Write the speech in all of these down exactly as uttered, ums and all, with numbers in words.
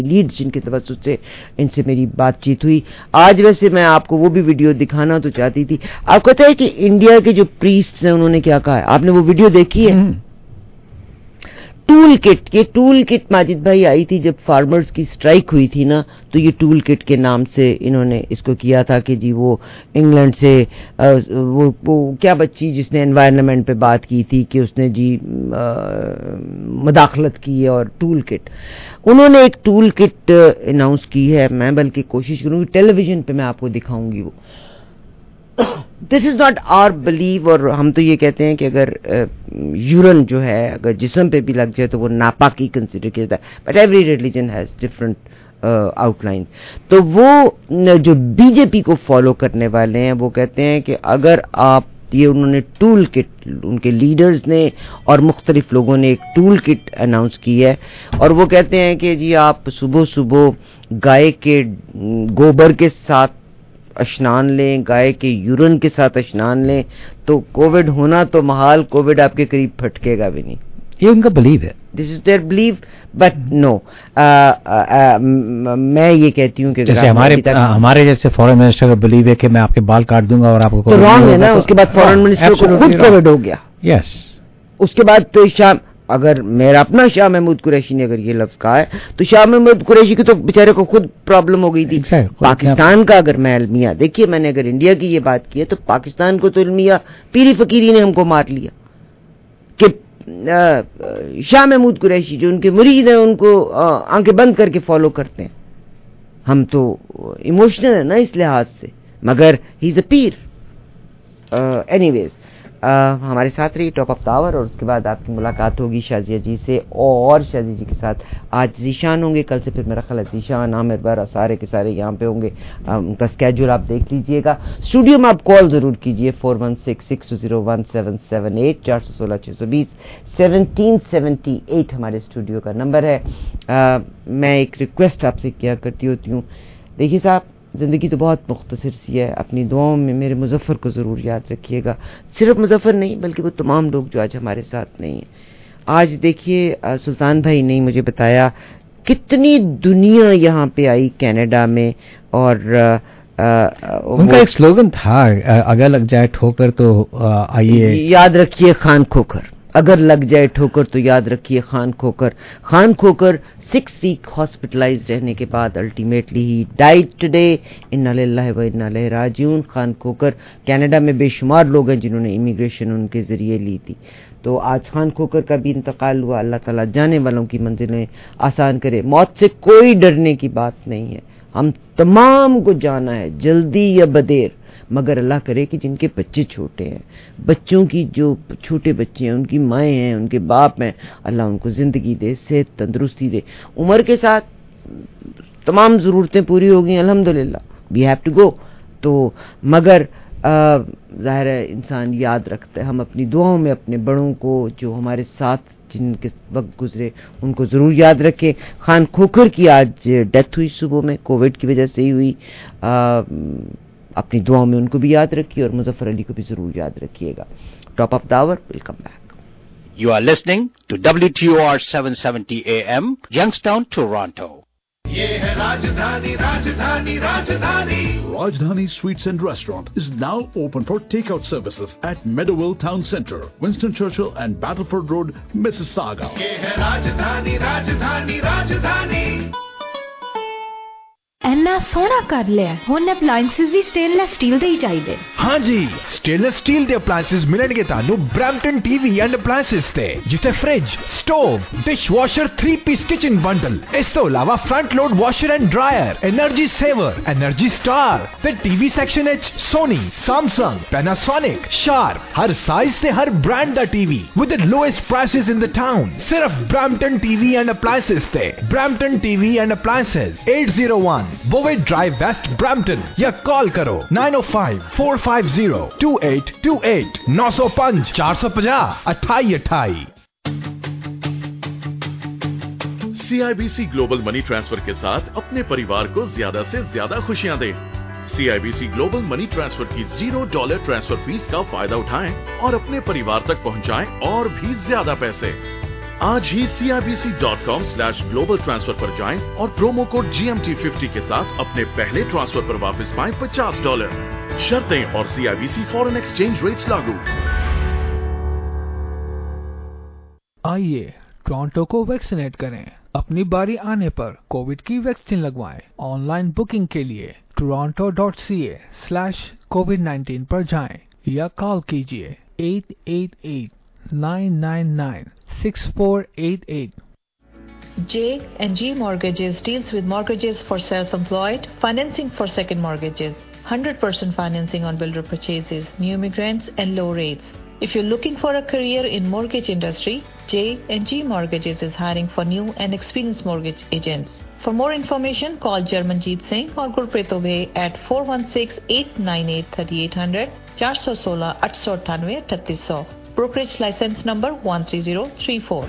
Lead جن کے توسط سے ان سے میری بات چیت ہوئی. آج ویسے میں آپ کو وہ بھی ویڈیو دکھانا تو چاہتی تھی. آپ کو پتہ ہے کہ انڈیا کے جو پریسٹ ہیں انہوں نے کیا کہا ہے؟ آپ نے وہ ویڈیو دیکھی ہے؟ Tool kit. یہ ٹول کٹ ماجد بھائی آئی تھی جب فارمرز کی سٹرائک ہوئی تھی نا, تو یہ ٹول کٹ کے نام سے انہوں نے اس کو کیا تھا کہ جی وہ انگلینڈ سے وہ, وہ کیا بچی جس نے انوائرنمنٹ پہ بات کی تھی کہ اس نے جی مداخلت کی ہے, اور ٹول کٹ انہوں نے ایک ٹول کٹ اناؤنس کی ہے. میں بلکہ کوشش کروں گی ٹیلی ویژن پہ میں آپ کو دکھاؤں گی. وہ this is not our belief, اور ہم تو یہ کہتے ہیں کہ اگر یورن جو ہے اگر جسم پہ بھی لگ جائے تو وہ ناپاکی کنسیڈر کیا جاتا ہے, but every religion has different outline. تو وہ جو بی جے پی کو فالو کرنے والے ہیں وہ کہتے ہیں کہ اگر آپ یہ انہوں نے ٹول کٹ, ان کے لیڈرز نے اور مختلف لوگوں نے ایک ٹول کٹ اناؤنس کی ہے, اور وہ کہتے ہیں کہ جی آپ صبح صبح گائے کے گوبر کے ساتھ اشنان لیں, گائے کے یورن کے ساتھ اشنان لیں, تو کووڈ ہونا تو محال, کووڈ آپ کے قریب پھٹکے گا بھی نہیں. یہ ان کا بلیو ہے, this is their belief. But no, میں یہ کہتی ہوں کہ جیسے ہمارے ہمارے جیسے فورن منسٹر کا بلیو ہے کہ میں آپ کے بال کاٹ دوں گا اور آپ کو تو رانگ ہے نا. اس کے بعد فورن منسٹر کو خود کووڈ ہو گیا. یس, اس کے بعد تو شام, اگر میرا اپنا شاہ محمود قریشی نے اگر یہ لفظ کہا ہے تو شاہ محمود قریشی کی تو بیچارے کو خود پرابلم ہو گئی تھی. پاکستان کا اگر میں المیہ دیکھیے, میں نے اگر انڈیا کی یہ بات کی ہے تو پاکستان کو تو المیہ پیری فقیری نے ہم کو مار لیا کہ شاہ محمود قریشی جو ان کے مرید ہیں ان کو آنکھیں بند کر کے فالو کرتے ہیں. ہم تو ایموشنل ہیں نا اس لحاظ سے, مگر ہی از اے پیر. اینی ویز ہمارے ساتھ رہی ٹاپ آف دا آور, اور اس کے بعد آپ کی ملاقات ہوگی شازیہ جی سے, اور شازیہ جی کے ساتھ آج ذیشان ہوں گے, کل سے پھر میرا خیال ہے ذیشان, عامر برا, سارے کے سارے یہاں پہ ہوں گے. ان کا اسکیجول آپ دیکھ لیجئے گا. اسٹوڈیو میں آپ کال ضرور کیجئے four one six six two zero one seven seven eight, چار سو سولہ چھ سو بیس سیونٹین سیونٹی ایٹ ہمارے اسٹوڈیو کا نمبر ہے. میں ایک ریکویسٹ آپ سے کیا کرتی ہوتی ہوں, دیکھیے صاحب زندگی تو بہت مختصر سی ہے, اپنی دعاؤں میں میرے مظفر کو ضرور یاد رکھیے گا. صرف مظفر نہیں بلکہ وہ تمام لوگ جو آج ہمارے ساتھ نہیں ہیں. آج دیکھیے سلطان بھائی نے مجھے بتایا کتنی دنیا یہاں پہ آئی کینیڈا میں, اور ان کا ایک سلوگن تھا اگر لگ جائے ٹھوکر تو آئیے یاد رکھیے خان کھوکر, اگر لگ جائے ٹھوکر تو یاد رکھیے Khan Khokhar. Khan Khokhar six week hospitalised رہنے کے بعد الٹیمیٹلی ہی ڈائیڈ ٹوڈے, انا للہ و انا الیہ راجعون. خان کھوکر کینیڈا میں بے شمار لوگ ہیں جنہوں نے امیگریشن ان کے ذریعے لی تھی, تو آج خان کھوکر کا بھی انتقال ہوا. اللہ تعالیٰ جانے والوں کی منزلیں آسان کرے. موت سے کوئی ڈرنے کی بات نہیں ہے, ہم تمام کو جانا ہے جلدی یا بدیر, مگر اللہ کرے کہ جن کے بچے چھوٹے ہیں, بچوں کی جو چھوٹے بچے ہیں, ان کی مائیں ہیں, ان کے باپ ہیں, اللہ ان کو زندگی دے, صحت تندرستی دے. عمر کے ساتھ تمام ضرورتیں پوری ہو گئی الحمدللہ, وی ہیو ٹو گو. تو مگر ظاہر ہے انسان یاد رکھتا ہے, ہم اپنی دعاؤں میں اپنے بڑوں کو جو ہمارے ساتھ جن کے وقت گزرے ان کو ضرور یاد رکھیں. خان کھوکر کی آج ڈیتھ ہوئی صبح میں, کووڈ کی وجہ سے ہی ہوئی. اپنی دعاؤں میں ان کو بھی یاد رکھیے, اور مظفر علی کو بھی ضرور یاد رکھیے گا. Top of the hour, welcome back. You are listening to W T O R seven seventy A M, Youngstown, Toronto. یہ ہے راجدھانی راجدھانی راجدھانی. Rajdhani Sweets and Restaurant is now open for takeout services at Meadowville Town Centre, Winston Churchill and Battleford Road, Mississauga. یہ ہے راجدھانی راجدھانی راجدھانی. اینا سونا کر لیا ہن appliances بھی سٹین لیس سٹیل دے ہی چاہیے. ہاں جی, سٹین لیس سٹیل دے اپلائنسز ملن گے تانوں Brampton T V and appliances تے, جتھے fridge, stove, dishwasher, three piece kitchen bundle, اس تو علاوہ front load washer and dryer, energy saver, energy star تے ٹی وی سیکشن اچ سونی, سیمسنگ, پیناسونک, شارپ, ہر سائز تے ہر برانڈ دا T V with the lowest prices in the town. صرف Brampton T V and appliances تے. Brampton T V and appliances eight zero one بووے drive west Brampton, یا call کرو nine O five four five zero two eight two eight, نو سو پانچ چار سو پچاس اٹھائی اٹھائی. C I B C global money transfer کے ساتھ اپنے پریوار کو زیادہ سے زیادہ خوشیاں دیں. C I B C global money transfer کی زیرو ڈالر ٹرانسفر فیس کا فائدہ اٹھائیں اور اپنے پریوار تک پہنچائیں اور بھی زیادہ پیسے. आज ही C I B C dot com slash global transfer पर जाएं और promo code G M T fifty के साथ अपने पहले ट्रांसफर पर वापस पाएं पचास डॉलर। शर्तें और C I B C foreign exchange rates लागू। आइए टोरंटो को वैक्सीनेट करें। अपनी बारी आने पर कोविड की वैक्सीन लगवाएं। ऑनलाइन बुकिंग के लिए Toronto dot C A slash COVID nineteen पर जाएं या कॉल कीजिए eight eight eight nine nine nine six four eight eight. J and G Mortgages deals with mortgages for self-employed, financing for second mortgages, one hundred percent financing on builder purchases, new immigrants and low rates. If you're looking for a career in mortgage industry, J and G Mortgages is hiring for new and experienced mortgage agents. For more information, call Jarmanjeet Singh or Gurpreet Obey at four one six, eight nine eight, three eight zero zero, four one six, eight nine nine, three eight zero zero. Brokerage license number one three zero three four.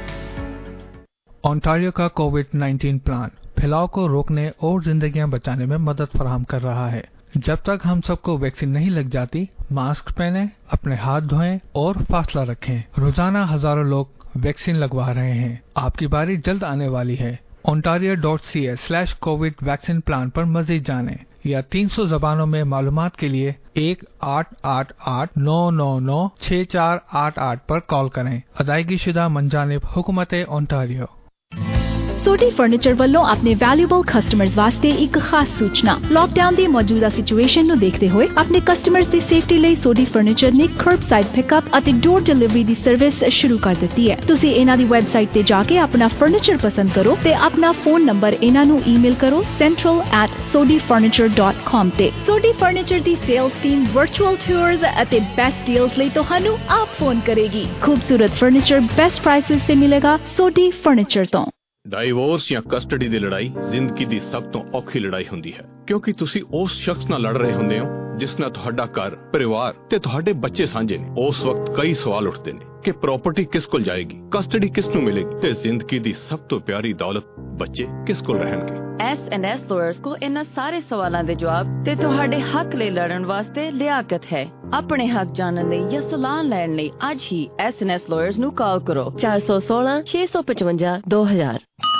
Ontario का COVID nineteen plan फैलाव को रोकने और जिंदगियां बचाने में मदद फराहम कर रहा है। जब तक हम सबको वैक्सीन नहीं लग जाती, मास्क पहने, अपने हाथ धोएं और फासला रखें। रोजाना हजारों लोग वैक्सीन लगवा रहे हैं। आपकी बारी जल्द आने वाली है। Ontario dot C A slash COVID vaccine plan पर मजीद जानें या तीन सौ जबानों में मालूमात के लिए एक आठ आठ आठ नौ नौ नौ छह चार आठ आठ पर कॉल करें। अदायगी शुदा मंजानिब हुकूमत ओंटारियो। सोडी फर्नीचर ਵੱਲੋਂ ਆਪਣੇ ਵੈਲਿਊਬਲ ਕਸਟਮਰਸ ਵਾਸਤੇ ਇੱਕ ਖਾਸ ਸੂਚਨਾ। ਲਾਕਡਾਊਨ ਦੀ ਮੌਜੂਦਾ ਸਿਚੁਏਸ਼ਨ ਨੂੰ ਦੇਖਦੇ ਹੋਏ ਆਪਣੇ ਕਸਟਮਰਸ ਦੀ ਸੇਫਟੀ ਲਈ ਸੋਡੀ ਫਰਨੀਚਰ ਨੇ ਕਰਬ ਸਾਈਡ ਪਿਕਅਪ ਅਤੇ ਡੋਰ ਡਿਲੀਵਰੀ ਦੀ ਸਰਵਿਸ ਸ਼ੁਰੂ ਕਰ ਦਿੱਤੀ ਹੈ। ਤੁਸੀਂ ਇਹਨਾਂ ਦੀ ਵੈਬਸਾਈਟ ਤੇ ਜਾ ਕੇ ਆਪਣਾ ਫਰਨੀਚਰ ਪਸੰਦ ਕਰੋ ਤੇ ਆਪਣਾ ਫੋਨ ਨੰਬਰ ਇਹਨਾਂ ਨੂੰ ਈਮੇਲ ਕਰੋ central at sodi furniture dot com ਤੇ। ਸੋਡੀ ਫਰਨੀਚਰ ਦੀ ਸੇਲਸ ਟੀਮ ਵਰਚੁਅਲ ਟੂਰਸ ਅਤੇ ਬੈਸਟ ਡੀਲਸ ਲਈ ਤੁਹਾਨੂੰ ਆਪ ਫੋਨ ਕਰੇਗੀ। ਖੂਬਸੂਰਤ ਫਰਨੀਚਰ ਬੈਸਟ ਪ੍ਰਾਈਸਿਸ ਤੇ ਮਿਲੇਗਾ ਸੋਡੀ ਫਰਨੀਚਰ ਤੋਂ। ਡਾਈਵੋਰਸ ਜਾਂ ਕਸਟਡੀ ਦੀ ਲੜਾਈ ਜ਼ਿੰਦਗੀ ਦੀ ਸਭ ਤੋਂ ਔਖੀ ਲੜਾਈ ਹੁੰਦੀ ਹੈ, ਕਿਉਂਕਿ ਤੁਸੀਂ ਉਸ ਸ਼ਖਸ ਨਾਲ ਲੜ ਰਹੇ ਹੁੰਦੇ ਹੋ ਜਿਸ ਨਾਲ ਤੁਹਾਡਾ ਘਰ, ਪਰਿਵਾਰ ਤੇ ਤੁਹਾਡੇ ਬੱਚੇ ਸਾਂਝੇ ਨੇ। ਉਸ ਵਕਤ ਕਈ ਸਵਾਲ ਉੱਠਦੇ ਨੇ ਕਿ ਪ੍ਰਾਪਰਟੀ ਕਿਸ ਕੋਲ ਜਾਏਗੀ, ਕਸਟਡੀ ਕਿਸ ਨੂੰ ਮਿਲੇਗੀ ਤੇ ਜ਼ਿੰਦਗੀ ਦੀ ਸਭ ਤੋਂ ਪਿਆਰੀ ਦੌਲਤ ਬੱਚੇ ਕਿਸ ਕੋਲ ਰਹਿਣਗੇ। ਐਸ ਐਂਡ ਐਸ ਲਾਇਰਸ ਕੋ ਇਹਨਾਂ ਸਾਰੇ ਸਵਾਲਾਂ ਦੇ ਜਵਾਬ ਤੇ ਤੁਹਾਡੇ ਹੱਕ ਲਈ ਲੜਨ ਵਾਸਤੇ ਲਿਆਕਤ ਹੈ। ਆਪਣੇ ਹੱਕ ਜਾਣਨ ਲਈ ਜਾਂ ਸਲਾਹ ਲੈਣ ਲਈ ਅੱਜ ਹੀ ਐਸ ਐਂਡ ਐਸ ਲਾਇਰਸ ਨੂੰ ਕਾਲ ਕਰੋ ਚਾਰ ਸੌ ਸੋਲਾਂ ਛੇ ਸੌ ਪਚਵੰਜਾ ਦੋ ਹਜ਼ਾਰ।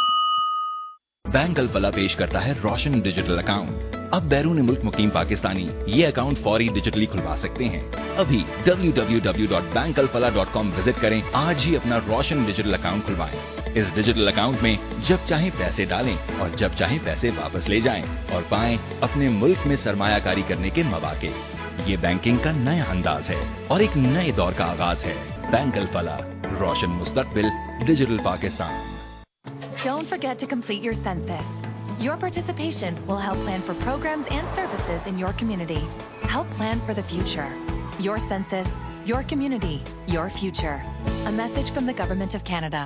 बैंक अलफला पेश करता है रोशन डिजिटल अकाउंट। अब बैरून मुल्क मुकीम पाकिस्तानी ये अकाउंट फौरी डिजिटली खुलवा सकते हैं। अभी W W W dot bank Alfalah dot com visit करें। आज ही अपना रोशन डिजिटल अकाउंट खुलवाएं। इस डिजिटल अकाउंट में जब चाहे पैसे डालें और जब चाहे पैसे वापस ले जाएं और पाएं अपने मुल्क में सरमायाकारी करने के मौके। ये बैंकिंग का नया अंदाज है और एक नए दौर का आगाज है। बैंक अलफला, रोशन मुस्तकबिल, digital Pakistan. Don't forget to complete your census. Your participation will help plan for programs and services in your community. Help plan for the future. Your census, your community, your future. A message from the Government of Canada.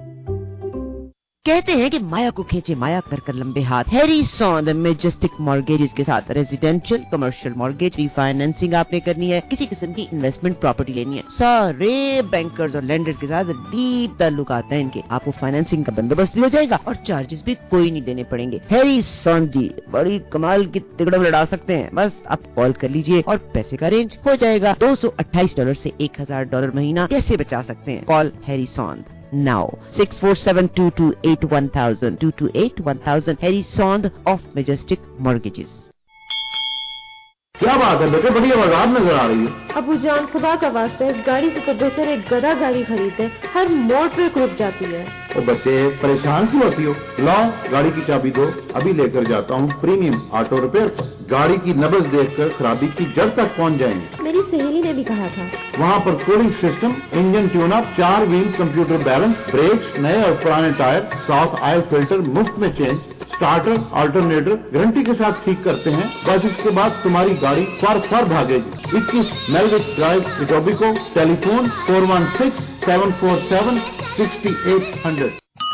कहते हैं कि माया को खींचे माया कर कर लंबे हाथ। Harry सॉन्द Majestic mortgages के साथ रेजिडेंशियल कमर्शियल मॉर्गेज रीफाइनेंसिंग आपने करनी है, किसी किस्म की इन्वेस्टमेंट प्रॉपर्टी लेनी है, सारे बैंकर्स और लेंडर्स के साथ डीप ताल्लुकात हैं इनके। आपको फाइनेंसिंग का बंदोबस्त भी हो जाएगा और चार्जेस भी कोई नहीं देने पड़ेंगे। हैरी सॉन्द जी बड़ी कमाल की तिगड़म लड़ा सकते हैं। बस आप कॉल कर लीजिए और पैसे का अरेंज हो जाएगा। दो सौ अट्ठाईस डॉलर से एक हजार डॉलर महीना कैसे बचा सकते हैं? Call Harry Saund now six four seven two two eight one thousand two two eight one thousand Harry Sond of Majestic Mortgages। क्या बात है बेटे, बड़ी आवाज़ नजर आ रही है। अबू जान खुदा का वास्ता है, इस गाड़ी से तो बेहतर एक गधा गाड़ी खरीदे, हर मोड़ पे रुक जाती है। तो बच्चे परेशान क्यों होती हो? लाओ गाड़ी की चाबी दो, अभी लेकर जाता हूँ प्रीमियम ऑटो रिपेयर पर। गाड़ी की नब्ज देखकर खराबी की जड़ तक पहुँच जाएंगे। मेरी सहेली ने भी कहा था। वहाँ पर cooling system, engine tune up, चार व्हील कंप्यूटर बैलेंस, ब्रेक्स नए और पुराने टायर, साउथ ऑयल फिल्टर मुफ्त में चेंज, स्टार्टर अल्टरनेटर गारंटी के साथ ठीक करते हैं। बस इसके बाद तुम्हारी गाड़ी फर फर भागेगी। इक्कीस Melvich Drive, Etobicoke. Telephone four one six seven four seven sixty eight hundred.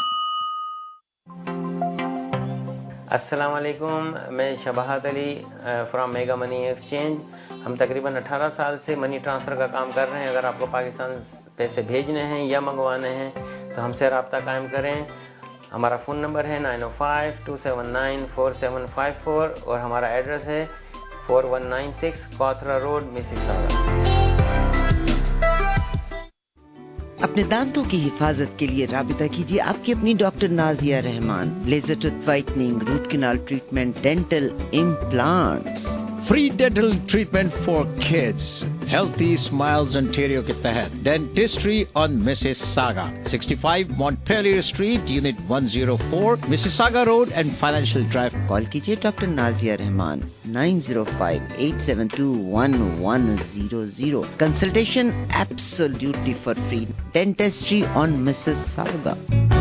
अस्सलाम वालेकुम, मैं Shabahat Ali from Mega Money Exchange. हम तकरीबन अठारह साल से मनी ट्रांसफ़र का काम कर रहे हैं। अगर आपको पाकिस्तान पैसे भेजने हैं या मंगवाने हैं तो हमसे रब्ता कायम करें। हमारा फ़ोन नंबर है nine oh five two seven nine four seven five four और हमारा एड्रेस है four one nine six Cawthra road, Mississauga. اپنے دانتوں کی حفاظت کے لیے رابطہ کیجیے آپ کی اپنی doctor Nazia Rehman. Laser tooth whitening, root canal treatment, dental implants. Free dental treatment for kids. Healthy Smiles Ontario کے تحت Dentistry on Mississauga. sixty-five Montpelier Street, Unit one oh four, Mississauga Road and Financial Drive. Call کیجیے doctor Nazia Rehman nine oh five eight seven two one one zero zero. Consultation absolutely for free. Dentistry on Mississauga.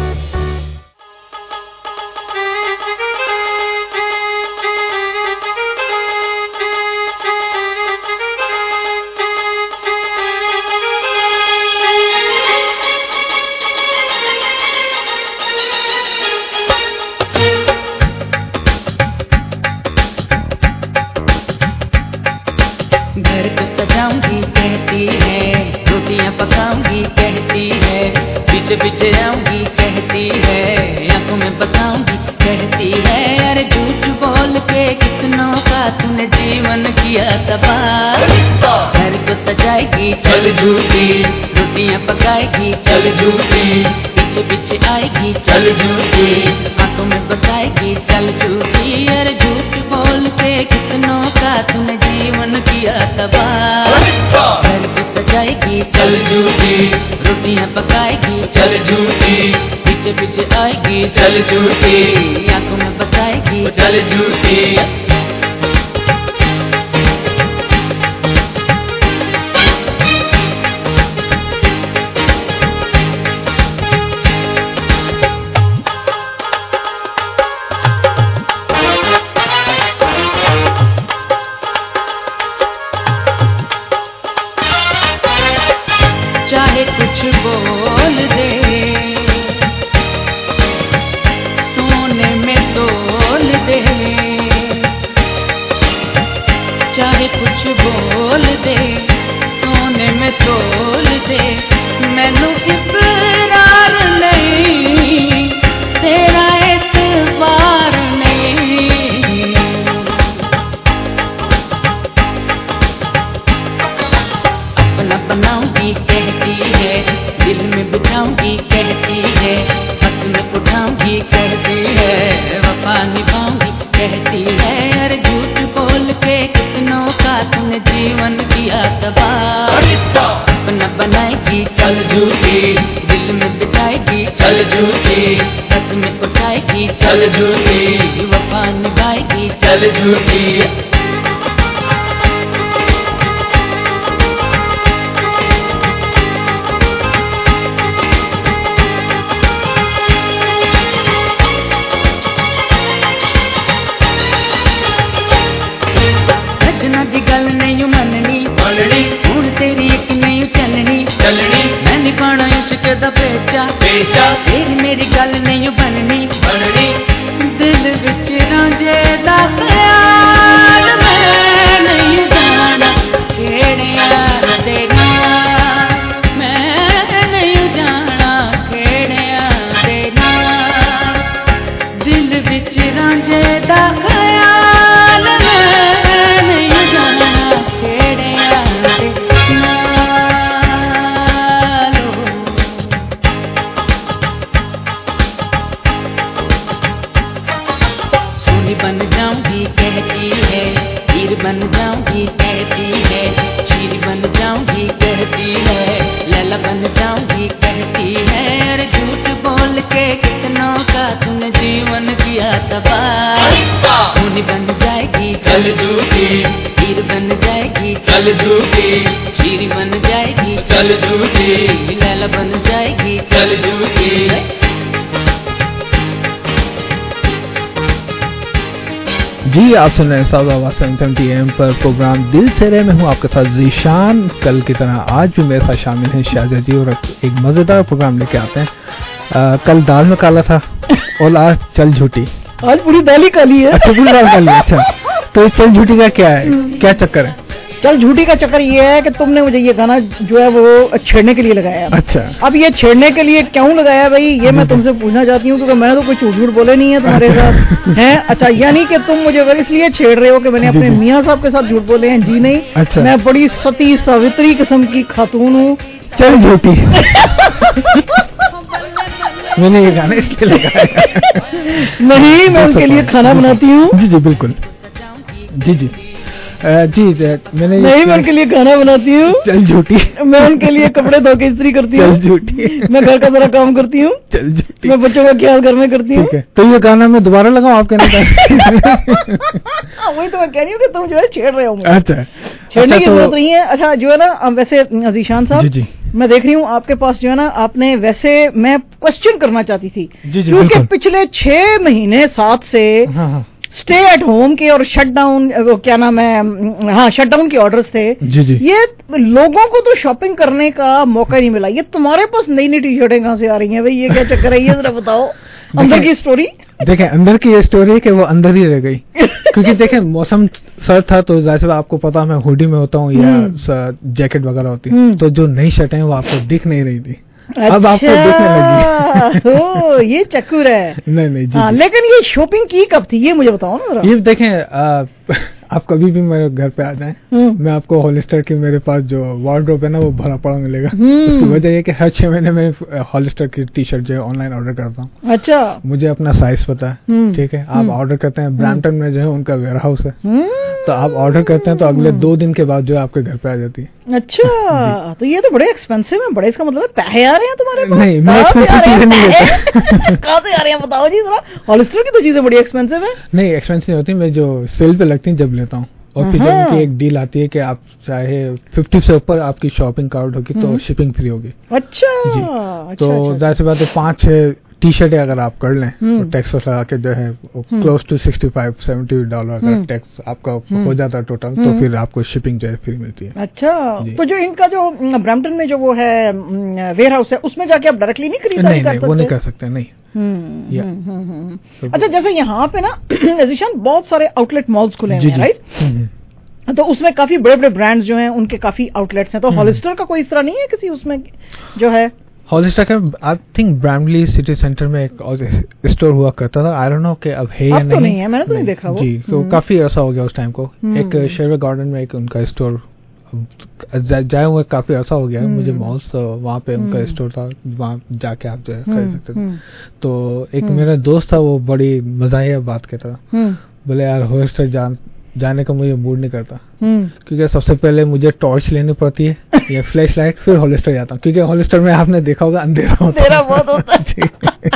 پیچھے آؤں گی کہتی ہے, آنکھوں میں بساؤں گی کہتی ہے, ارے جھوٹ بول کے کتنوں کا تو نے جیون کیا تباہ. گھر کو سجائے گی چل جھوٹی, روٹیاں پکائے گی چل جھوٹی, پیچھے پیچھے آئے گی چل جھوٹی, آنکھوں میں بسائے گی چل جھوٹی, ارے جھوٹ بول کے کتنوں کا تو نے جیون کیا تباہ. گھر کو سجائے گی چل جھوٹی, روٹیاں پکائے گی چل جھوٹی, پیچھے پیچھے آئے گی چل جھوٹی, آنکھوں میں بسائے گی چل جھوٹی. چاہے کچھ بول دے, سونے میں تول دے, چاہے کچھ بول دے, سونے میں تول دے, مینوں اقرار نہیں, تیرا اعتبار نہیں. اپنا بناؤں گی کہتی ہے, دل میں بٹھاؤں گی کہتی ہے, ہنس میں اٹھاؤں گی کہتی ہے, وفا نبھاؤں گی کہتی ہے, ارے جھوٹ بول کے کتنوں کا تم نے جیون کیا تباہ. اپنا بنائے گی چل جھوٹی, دل میں بٹھائے گی چل جھوٹی, ہنس میں اٹھائے گی چل جھوٹی, وفا نبھائے گی چل جھوٹی. دی گل نہیں مننی مننی, ہوں تیری ایک نہیں چلنی چلنی, میں نہیں پانا عشق دا پیچا پیچا, تیری میری گل نہیں بننی بننی, دل وچ رانجے دا خیال میں نہیں جانا کھیڑیاں دے نال, میں نہیں جانا کھیڑیاں دے نال, دل وچ رانجے دا خیال میں نہیں جانا کھیڑیاں دے نال. سونی بن جاؤں گی کہتی ہے, ہیر بن جاؤں گی کہتی ہے, شیر بن جاؤں گی کہتی ہے, لیلا بن جاؤں گی کہتی ہے, ارے جھوٹ بول کے کتنوں کا تم نے جیون کیا تباہ. سونی بن جائے گی چل جھوٹی, ہیر بن جائے گی چل جھوٹی, شیر بن جائے گی چل جھوٹی, لیلا بن جائے گی چل جھوٹی. جی آپ سن رہے ہیں Saaz Awaz seven seventy A M پر پروگرام دل سے رہے, میں ہوں آپ کے ساتھ ذیشان. کل کی طرح آج بھی میرے ساتھ شامل ہیں شازیہ جی, اور ایک مزیدار پروگرام لے کے آتے ہیں. آ, کل دال میں کالا تھا اور آج چل جھوٹی, آج پوری دال ہی کالی ہے. اچھا پوری دال کالی ہے. اچھا تو چل جھوٹی کا کیا ہے, کیا چکر ہے؟ چل جھوٹی کا چکر یہ ہے کہ تم نے مجھے یہ گانا جو ہے وہ چھیڑنے کے لیے لگایا. اچھا اب یہ چھیڑنے کے لیے کیوں لگایا بھائی, یہ میں تم سے پوچھنا چاہتی ہوں, کیونکہ میں تو کوئی جھوٹ جھوٹ بولے نہیں ہے تمہارے ساتھ ہیں. اچھا یعنی کہ تم مجھے اگر اس لیے چھیڑ رہے ہو کہ میں نے اپنے میاں صاحب کے ساتھ جھوٹ بولے ہیں؟ جی نہیں, میں بڑی ستی ساوتری قسم کی خاتون ہوں, चल झूठी। मैंने ये गाना इसलिए लगाया। नहीं, मैं उनके लिए खाना बनाती हूँ। जी जी बिल्कुल, जी जी जी मैंने नहीं, मैं उनके लिए खाना बनाती हूँ। चल झूठी। मैं उनके लिए कपड़े धो के इस्त्री करती हूँ। चल झूठी। मैं घर का सारा काम करती हूँ। चल झूठी। मैं बच्चों का ख्याल घर में करती हूँ। ठीक है, तो ये गाना मैं दोबारा लगाऊं आप कहना चाहते हैं? वही तो मैं कह रही हूँ कि तुम जो है छेड़ रहे हो मुझे। अच्छा, छेड़ने की जरूरत नहीं है। अच्छा जो है ना, वैसे ज़ीशान साहब, जी जी मैं देख रही हूँ आपके पास जो है ना, आपने वैसे मैं क्वेश्चन करना चाहती थी जी जी, क्योंकि पिछले छह महीने सात से हाँ हाँ स्टे एट होम के और शट डाउन, क्या नाम है, हाँ शट डाउन के ऑर्डर्स थे। जी जी, ये लोगों को तो शॉपिंग करने का मौका नहीं मिला। ये तुम्हारे पास नई नई टी शर्टें कहाँ से आ रही हैं भाई? ये क्या चक्कर है, ये जरा बताओ अंदर की स्टोरी। देखें, अंदर की ये स्टोरी है कि वो अंदर ही रह गई क्योंकि देखें मौसम सर्द था, तो जैसे आपको पता मैं हुडी में होता हूँ या जैकेट वगैरह होती है, तो जो नई शर्टें हैं वो आपको दिख नहीं रही थी। अच्छा, अब आपको दिखने लगी। ओ, ये चक्कर है। नहीं नहीं जी, हाँ, जी। लेकिन ये शॉपिंग की कब थी, ये मुझे बताओ ना। ये देखें, आ, आप कभी भी मेरे घर पे आ जाएं, मैं आपको हॉलिस्टर की मेरे पास जो वार्डरोब है ना वो भरा पड़ा मिलेगा। उसकी वजह ये कि हर छह महीने में हॉलिस्टर की टी शर्ट जो है ऑनलाइन ऑर्डर करता हूँ। अच्छा, मुझे अपना साइज पता है, ठीक है। आप ऑर्डर करते हैं, ब्रैम्पटन में जो है उनका वेयर हाउस है, तो आप ऑर्डर करते हैं तो अगले दो दिन के बाद जो है आपके घर पे आ जाती है। अच्छा, तो ये तो बड़े एक्सपेंसिव है। बड़े, इसका मतलब पैसे आ रहे हैं तुम्हारे पास? नहीं, मैं एक्सपेंसिव चीजें नहीं लेता। कहाँ से आ रहे हैं बताओ जी जरा। हॉलिस्टर की तो चीजें बड़ी एक्सपेंसिव है। नहीं, एक्सपेंसिव नहीं होती, मैं जो सेल पे लगती है जब लेता हूँ, और फिर जब उनकी एक डील आती है कि आप चाहे फिफ्टी से ऊपर आपकी शॉपिंग कार्ड होगी तो शिपिंग फ्री होगी। अच्छा जी, अच्छा, तो जाहिर सी बात है पाँच छह टी शर्टें अगर आप कर लें तो टैक्स लगा के जो है close to sixty five seventy dollar का टैक्स आपका हो जाता है टोटल, तो फिर आपको शिपिंग जो है फ्री मिलती है। अच्छा, तो जो इनका जो ब्रैम्पटन में जो वो है वेयर हाउस है, उसमें जाके आप डायरेक्टली नहीं खरीदारी कर सकते? वो नहीं कर सकते, नहीं। अच्छा, जैसे यहाँ पे ना ज़ीशान बहुत सारे आउटलेट मॉल्स खुले हैं, राइट? तो उसमें काफी बड़े बड़े ब्रांड्स जो हैं उनके काफी आउटलेट्स हैं, तो हॉलिस्टर का कोई इस तरह नहीं है किसी उसमें जो है? हॉलिस्टर का I think Bramalea City Centre में एक स्टोर हुआ करता था, आई डोंट नो कि अब है या नहीं। तो नहीं है, मैंने तो नहीं देखा वो। जी, तो काफी अर्सा हो गया उस टाइम को। एक शेरवे गार्डन में एक उनका स्टोर जाए हुए काफी अर्सा हो गया है मुझे, मॉल्स वहाँ पे उनका स्टोर था, वहाँ जाके आप जो है खरीद सकते थे। तो एक मेरा दोस्त था, वो बड़ी मजाहिया बात कहता था, बोले यार हॉलिस्टर जान जाने का मुझे मूड नहीं करता क्योंकि सबसे पहले मुझे टॉर्च लेनी पड़ती है या फ्लैश लाइट, फिर हॉलिस्टर जाता हूँ क्योंकि हॉलिस्टर में आपने देखा होगा अंधेरा होता है।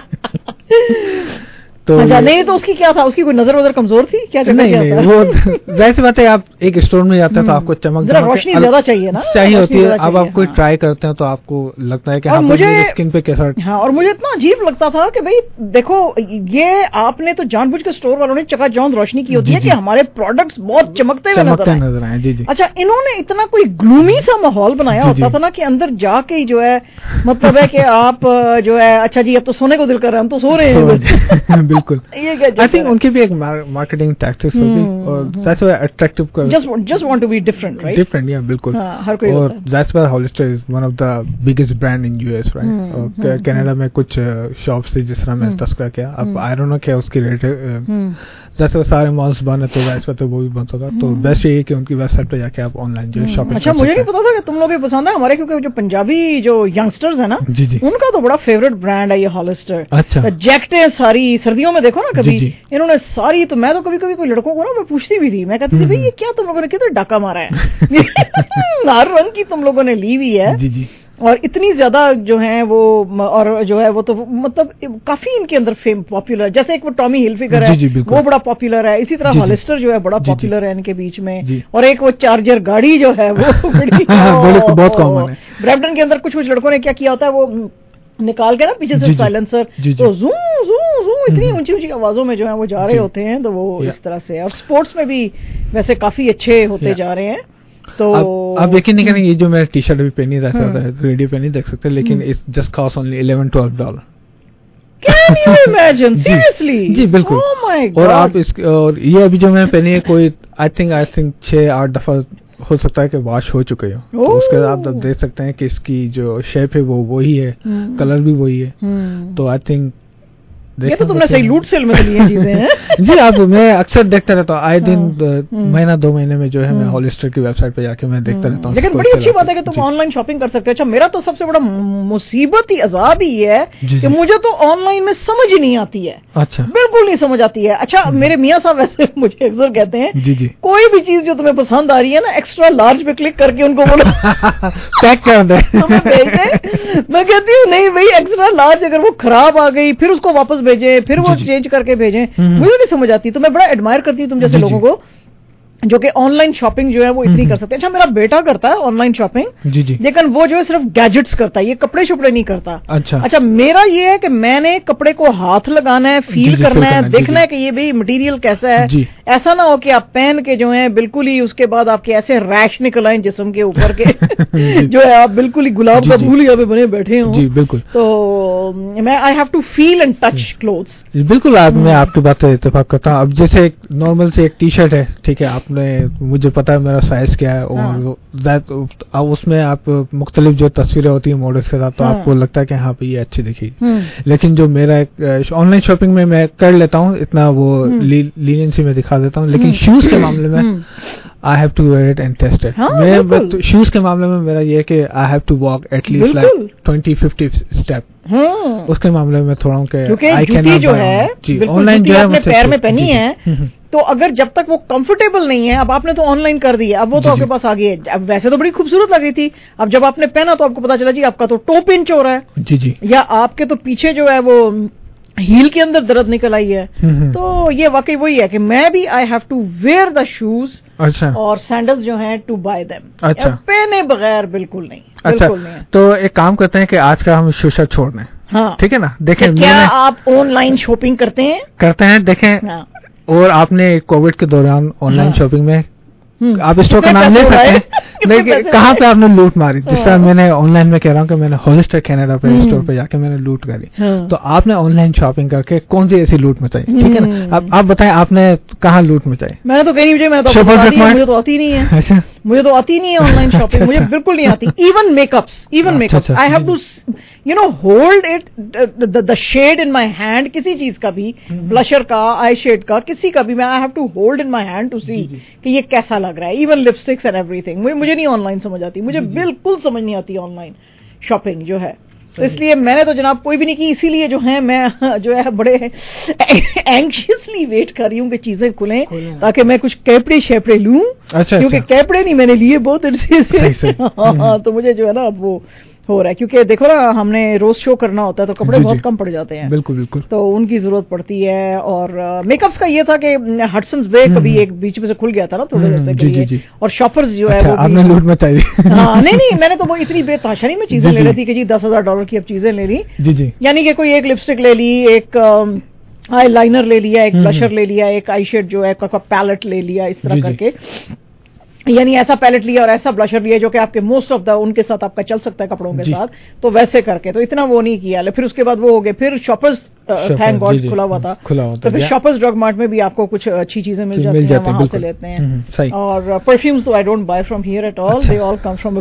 तो अच्छा, नहीं तो उसकी क्या था, उसकी कोई नजर वजर कमजोर थी क्या? नहीं नहीं, वो वैसी बात है, आप एक स्टोर में जाते हैं तो आपको चमक रोशनी ज्यादा चाहिए ना, चाहिए होती है। अब आप कोई ट्राई करते हैं तो आपको लगता है कि हाँ मुझे स्किन पे कैसा। हाँ, और मुझे इतना अजीब लगता था कि भाई देखो, ये आपने तो जानबूझ के स्टोर वालों ने चकाचौंध रोशनी की होती है कि हमारे प्रोडक्ट्स बहुत चमकते हुए नजर आए। जी जी। अच्छा, इन्होंने इतना कोई ग्लूमी सा माहौल बनाया होता था ना कि अंदर जाके ही जो है मतलब है कि आप जो है, अच्छा जी अब तो सोने को दिल कर रहे हैं, हम तो सो रहे हैं। बिल्कुल, आई थिंक उनकी भी एक मार्केटिंग टैक्टिक्स होगी और दैट्स व्हाई अट्रैक्टिव कर just just want to be different, right? Different, या बिल्कुल। हर कोई और that's why Hollister is one of the biggest brand in US, right? और कनाडा में कुछ शॉप्स थी जिस तरह मैं तस्करा किया, अब आई डोंट नो क्या उसकी रेट है, जैसे सारे मॉल्स बंद है तो वैसे तो वो भी बंद होगा, तो बेस्ट ये है कि उनकी वेबसाइट पे जाके आप ऑनलाइन जो शॉपिंग। अच्छा, मुझे नहीं पता था कि तुम लोग ये पसंद है हमारे, क्योंकि जो पंजाबी जो यंगस्टर्स है ना, जी जी, उनका तो बड़ा फेवरेट ब्रांड है ये हॉलिस्टर। अच्छा, जैकेटें सारी सर्दियों में देखो ना कभी इन्होंने सारी, तो मैं तो कभी कभी कोई लड़कों को ना मैं पूछती भी थी, मैं कहती थी भाई ये क्या तुम लोगों ने कितना डाका मारा है। हर रंग की तुम लोगों ने ली हुई है, जी जी, और इतनी ज्यादा जो है वो, और जो है वो तो मतलब काफी इनके अंदर फेम पॉपुलर, जैसे एक वो टॉमी हिलफिगर है, जी जी, वो बड़ा पॉपुलर है, इसी तरह हॉलिस्टर जो है बड़ा पॉपुलर है इनके बीच में, और एक वो चार्जर गाड़ी जो है वो बड़ी बहुत कॉमन है। ब्रैम्पटन के अंदर कुछ कुछ लड़कों ने क्या किया होता है, वो निकाल के ना पीछे से साइलेंसर, तो जू जू जू इतनी ऊंची ऊंची आवाजों में जो है वो जा रहे होते हैं, तो वो इस तरह से। और स्पोर्ट्स में भी वैसे काफी अच्छे होते जा रहे हैं। तो आप यकीन नहीं करेंगे, ये जो मैं टी शर्ट अभी पहनी रहता है रेडियो पे नहीं देख सकते, लेकिन it's just cost only eleven twelve dollar. Can you imagine? Seriously? जी बिल्कुल। Oh my god. और आप इस, और ये अभी जो मैं पहनी है कोई आई थिंक आई थिंक छह आठ दफा हो सकता है कि वॉश हो चुके हो, तो उसके बाद आप देख सकते हैं कि इसकी जो शेप है वो वही है, कलर भी वही है, तो आई थिंक یہ تو تم نے صحیح لوٹ سیل میں لی ہیں چیزیں ہیں. جی آپ میں اکثر دیکھتا رہتا ہوں آئے دن مہینہ دو مہینے میں جو ہے میں ہالسٹر کی ویب سائٹ پہ جا کے میں دیکھتا رہتا ہوں. لیکن بڑی اچھی بات ہے کہ تم آن لائن شاپنگ کر سکتے ہو. اچھا میرا تو سب سے بڑا مصیبت ہی عذاب ہی ہے کہ مجھے تو آن لائن میں سمجھ ہی نہیں آتی ہے. اچھا بالکل نہیں سمجھ آتی ہے. اچھا میرے میاں صاحب ویسے مجھے اکثر کہتے ہیں جی جی کوئی بھی چیز جو تمہیں پسند آ رہی ہے نا ایکسٹرا لارج پہ کلک کر کے ان کو بولو پیک کر دیں. میں کہتی ہوں نہیں بھائی ایکسٹرا لارج اگر وہ خراب آ گئی پھر اس کو واپس بھیجیں پھر وہ چینج کر کے بھیجیں. مجھے نہیں سمجھ آتی. تو میں بڑا ایڈمائر کرتی ہوں تم جیسے لوگوں کو جو کہ آن لائن شاپنگ جو ہے وہ اتنی کر سکتے ہیں. اچھا میرا بیٹا کرتا ہے آن لائن شاپنگ جی جی لیکن وہ جو ہے صرف گیجٹس کرتا ہے, یہ کپڑے شپڑے نہیں کرتا. اچھا اچھا میرا یہ ہے کہ میں نے کپڑے کو ہاتھ لگانا ہے, فیل کرنا ہے, دیکھنا ہے کہ یہ بھی مٹیریل کیسا ہے. ایسا نہ ہو کہ آپ پہن کے جو ہیں بالکل ہی اس کے بعد آپ کے ایسے ریش نکل آئیں جسم کے اوپر کے جو ہے آپ بالکل ہی گلاب کا پھول یہاں پہ بنے بیٹھے ہوں. جی بالکل. تو میں I have to feel and touch clothes. بالکل آپ میں آپ کی بات سے اتفاق کرتا ہوں. اب جیسے ایک نارمل سے ایک ٹی شرٹ ہے ٹھیک ہے, آپ نے مجھے پتا ہے میرا سائز کیا ہے اور اس میں آپ مختلف جو تصویریں ہوتی ہیں ماڈلس کے ساتھ تو آپ کو لگتا ہے کہ ہاں پہ یہ اچھی دکھے گی. لیکن جو میرا آن لائن شاپنگ میں میں کر لیتا ہوں اتنا وہ لینینسی میں دکھا دیتا ہوں, لیکن شوز کے معاملے میں I have to wear it and test it. میں شوز کے معاملے میں میرا یہ کہ I have to walk at least like twenty fifty step. اس کے معاملے میں تھوڑا ہوں کہ جو ہے آن لائن جو ہے پیر میں پہنی ہے تو اگر جب تک وہ کمفرٹیبل نہیں ہے, اب آپ نے تو آن لائن کر دی ہے, اب وہ تو آپ کے پاس آ گئی ہے. اب ویسے تو بڑی خوبصورت لگ رہی تھی, اب جب آپ نے پہنا تو آپ کو پتا چلا جی آپ کا تو ٹو پنچ ہو رہا ہے جی جی یا آپ کے تو پیچھے جو ہے وہ ہیل کے اندر درد نکل آئی ہے. تو یہ واقعی وہی ہے کہ میں بھی I have to wear the shoes اور سینڈلز جو ہیں ٹو بائی دیم. اچھا پہنے بغیر بالکل نہیں. اچھا تو ایک کام کرتے ہیں کہ آج کا ہم شوشا چھوڑ دیں. ہاں ٹھیک ہے نا. دیکھیں کیا آپ آن لائن شاپنگ کرتے ہیں کرتے ہیں دیکھیں اور آپ نے کووڈ کے دوران آن لائن شاپنگ میں آپ اسٹور کا نام لے سکتے ہیں لیکن کہاں پہ آپ نے لوٹ ماری. جس طرح میں نے آن لائن میں کہہ رہا ہوں کہ میں نے ہالسٹر کینیڈا پہ اسٹور پہ جا کے میں نے لوٹ کری, تو آپ نے آن لائن شاپنگ کر کے کون سی ایسی لوٹ مچائی ٹھیک ہے نا. اب آپ بتائیں آپ نے کہاں لوٹ مچائی. میں نے تو کہیں نہیں, میں تو مجھے تو آتی نہیں ہے. مجھے تو آتی نہیں ہے آن لائن شاپنگ, مجھے بالکل نہیں آتی. Even make ups even make ups I have to you know hold it the shade in my hand, کسی چیز کا بھی بلشر کا آئی شیڈ کا کسی کا بھی میں I have to hold in my hand to see کہ یہ کیسا لگ رہا ہے. Even lipsticks and everything مجھے نہیں آن لائن سمجھ آتی, مجھے بالکل سمجھ نہیں آتی آن لائن شاپنگ جو ہے. تو اس لیے میں نے تو جناب کوئی بھی نہیں کی, اسی لیے جو ہے میں جو ہے بڑے اینکشیسلی ویٹ کر رہی ہوں کہ چیزیں کھلیں تاکہ میں کچھ کیپڑے شیپڑے لوں, کیونکہ کیپڑے نہیں میں نے لیے بہت عرصے سے. ہاں تو مجھے جو ہے نا اب وہ ہو رہا ہے کیونکہ دیکھو نا ہم نے روز شو کرنا ہوتا ہے تو کپڑے بہت کم پڑ جاتے ہیں. بالکل بالکل. تو ان کی ضرورت پڑتی ہے. اور میک اپس کا یہ تھا کہ ہٹسنز وے کبھی ایک بیچ میں سے کھل گیا تھا نا تھوڑے دیر کے لیے, اور شاپرز جو ہے آپ نے لوٹ مچائی. ہاں نہیں نہیں میں نے تو وہ اتنی بے تحاشا نہیں میں چیزیں لے رہی تھی کہ جی دس ہزار ڈالر کی اب چیزیں لے لی. جی جی یعنی کہ کوئی ایک لپسٹک لے لی, ایک آئی لائنر لے لیا, ایک بلشر لے لیا, ایک آئی شیڈ جو ہے پیلٹ لے لیا, اس طرح کر کے یعنی ایسا پیلٹ لیا اور ایسا بلشر لیا جو کہ آپ کے موسٹ آف دا ان کے ساتھ آپ کا چل سکتا ہے کپڑوں کے ساتھ, تو ویسے کر کے تو اتنا وہ نہیں کیا. پھر اس کے بعد وہ ہو گئے, پھر شاپرز تھینک گاڈ کھلا ہوا تھا, تو پھر شاپرز ڈرگ مارٹ میں بھی آپ کو کچھ اچھی چیزیں مل جاتی ہیں, وہاں سے لیتے ہیں. اور پرفیومز تو I don't buy from here at all, they all come from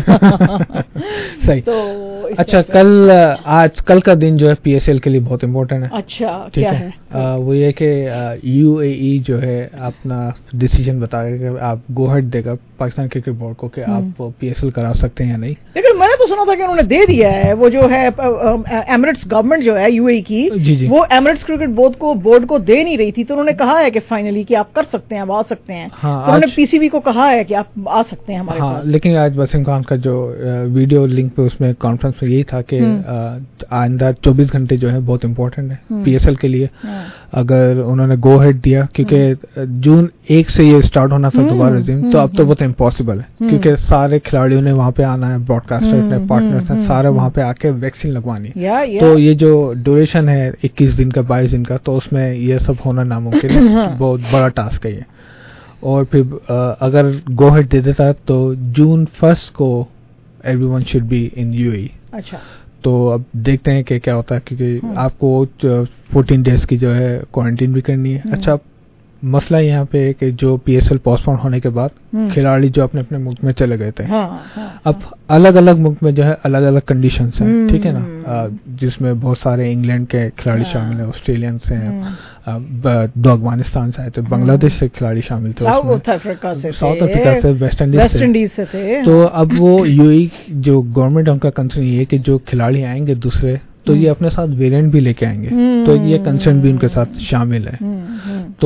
صحیح. اچھا کل آج کل کا دن جو ہے پی ایس ایل کے لیے بہت امپورٹنٹ ہے. اچھا کیا ہے وہ یہ کہ یو اے ای جو ہے اپنا ڈیسیجن بتا گا کہ آپ گو ہیڈ دے گا پاکستان کرکٹ بورڈ کو کہ آپ پی ایس ایل کرا سکتے ہیں یا نہیں. لیکن میں نے تو سنا تھا کہ انہوں نے دے دیا ہے, وہ جو ہے ایمریٹس گورنمنٹ جو ہے یو اے کی جی جی وہ ایمریٹس کرکٹ بورڈ کو بورڈ کو دے نہیں رہی تھی, تو انہوں نے کہا ہے کہ فائنلی کہ آپ کر سکتے ہیں, آپ آ سکتے ہیں. انہوں نے پی سی بی کو کہا ہے کہ آپ آ سکتے ہیں ہمارے پاس. لیکن آج وسیم خان کا جو ویڈیو لنک پہ اس میں کانفرنس میں یہی تھا کہ آئندہ چوبیس گھنٹے جو ہے بہت امپورٹنٹ ہے پی ایس ایل کے لیے. اگر انہوں نے گو ہیڈ دیا کیونکہ جون ایک سے یہ اسٹارٹ ہونا تھا دوبارہ ریزیوم, تو اب تو وہ تو امپاسبل ہے کیونکہ سارے کھلاڑیوں نے وہاں پہ آنا ہے, براڈ کاسٹر پارٹنرس ہیں سارے وہاں پہ آ کے ویکسین لگوانی ہے. تو یہ جو ڈیوریشن ہے اکیس دن کا بائیس دن کا, تو اس میں یہ سب ہونا ناممکن ہے, بہت بڑا ٹاسک ہے یہ. اور پھر اگر گو ہیڈ دے دیتا تو جون فرسٹ کو everyone should be in U A. اچھا تو اب دیکھتے ہیں کہ کیا ہوتا ہے, کیونکہ آپ کو فورٹین ڈیز کی جو ہے کوارنٹین بھی کرنی ہے. اچھا مسئلہ یہاں پہ ہے کہ جو پی ایس ایل پوسٹپون ہونے کے بعد کھلاڑی جو اپنے اپنے ملک میں چلے گئے تھے, اب الگ الگ ملک میں جو ہے الگ الگ کنڈیشنز ہیں, ٹھیک ہے نا, جس میں بہت سارے انگلینڈ کے کھلاڑی شامل ہیں, آسٹریلینس ہیں, دو افغانستان سے آئے تھے, بنگلہ دیش سے کھلاڑی شامل تھے, ساؤتھ افریقہ سے, ساؤتھ افریقہ سے, ویسٹ انڈیز سے تھے. تو اب وہ یو ای جو گورنمنٹ ان کا کنسرن یہ ہے کہ جو کھلاڑی آئیں گے دوسرے تو یہ اپنے ساتھ ویرینٹ بھی لے کے آئیں گے, تو یہ کنسرن بھی ان کے ساتھ شامل ہے. تو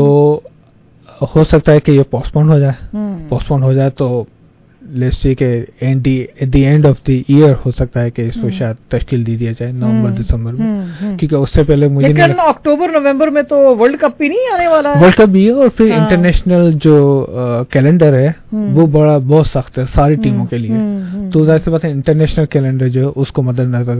ہو سکتا ہے کہ یہ پوسٹپون ہو جائے, پوسٹپون ہو جائے تو لیٹس سی کہ at the end of the year ہو سکتا ہے کہ اس کو شاید تشکیل دی دیا جائے نومبر دسمبر میں, کیونکہ اس سے پہلے مجھے لیکن اکتوبر نومبر میں تو ورلڈ کپ بھی نہیں آنے والا ہے. ورلڈ کپ بھی ہے, اور پھر انٹرنیشنل جو کیلنڈر ہے وہ بڑا بہت سخت ہے ساری ٹیموں کے لیے, تو ظاہر سی بات ہے انٹرنیشنل کیلنڈر جو ہے اس کو مد نظر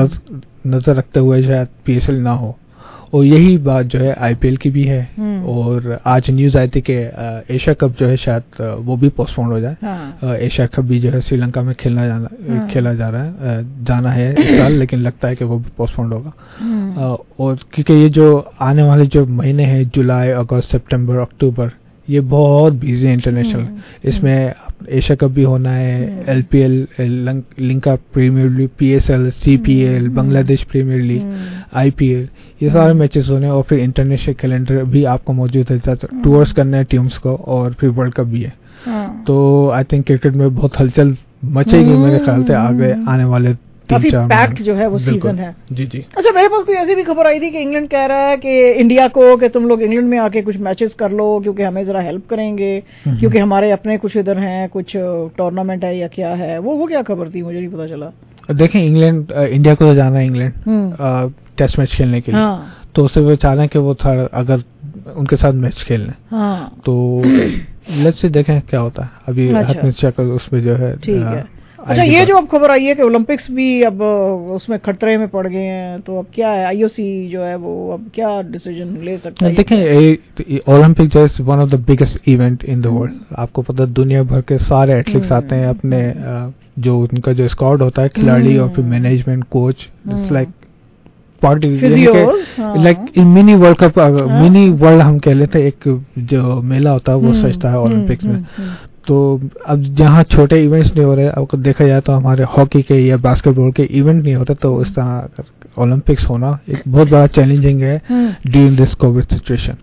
نظر رکھتے ہوئے شاید پی ایس ایل نہ ہو. اور یہی بات جو ہے آئی پی ایل کی بھی ہے, اور آج نیوز آئی تھی کہ ایشیا کپ جو ہے شاید وہ بھی پوسٹ پون ہو جائے. ایشیا کپ بھی جو ہے سری لنکا میں کھیلنا جانا کھیلا جا رہا ہے جانا ہے اس سال, لیکن لگتا ہے کہ وہ بھی پوسٹ پون ہوگا. اور کیونکہ یہ جو آنے والے جو مہینے ہیں جولائی, اگست, سپٹمبر, اکتوبر, یہ بہت بزی ہے انٹرنیشنل. اس میں ایشیا کپ بھی ہونا ہے, L P L, Lanka premier league, P S L, C P L, Bangladesh premier league, I P L, یہ سارے میچز ہونے, اور پھر انٹرنیشنل کیلنڈر بھی آپ کو موجود ہے, ٹورس کرنے ہیں ٹیمز کو, اور پھر ورلڈ کپ بھی ہے. تو آئی تھنک کرکٹ میں بہت ہلچل مچے گی میرے خیال سے آگے آنے والے کافی پیکڈ جو ہے وہ سیزن ہے. جی جی. اچھا, میرے پاس کوئی ایسی بھی خبر آئی تھی کہ انگلینڈ کہہ رہا ہے کہ انڈیا کو کہ تم لوگ انگلینڈ میں آ کے کچھ میچز کر لو کیونکہ ہمیں ذرا ہیلپ کریں گے, کیونکہ ہمارے اپنے کچھ ادھر ہیں, کچھ ٹورنامنٹ ہے یا کیا ہے وہ وہ کیا خبر تھی, مجھے نہیں پتا چلا. دیکھیں انگلینڈ انڈیا کو تو جانا ہے انگلینڈ ٹیسٹ میچ کھیلنے کے لیے, تو اسے وہ چاہ رہے ہیں کہ وہ تھوڑا اگر ان کے ساتھ میچ کھیل لیں, تو لیٹس سی دیکھیں کیا ہوتا ہے. ابھی اس میں جو ہے. اچھا, یہ جو اب خبر آئی ہے کہ اولمپکس بھی اب اس میں خطرے میں پڑ گئے ہیں, تو اب کیا ہے, آئی او سی جو ہے وہ اب کیا ڈیسیجن لے سکتا ہے؟ دیکھیں اولمپک جو ہے one of the biggest event in the world. آپ کو پتہ دنیا بھر کے سارے ایتھلیٹس آتے ہیں, اپنے جو ان کا جو اسکواڈ ہوتا ہے کھلاڑی اور پھر management coach, it's like party like mini world cup, mini world ہم کہہ لیتے ہیں. ایک جو میلہ ہوتا ہے وہ سجتا ہے اولمپکس میں. تو اب جہاں چھوٹے ایونٹس نہیں ہو رہے, اب دیکھا جائے تو ہمارے ہاکی کے یا باسکٹ بال کے ایونٹ نہیں ہو رہے, تو اس طرح اولمپکس ہونا ایک بہت بڑا چیلنجنگ ہے ڈیورنگ دس کووڈ سچویشن.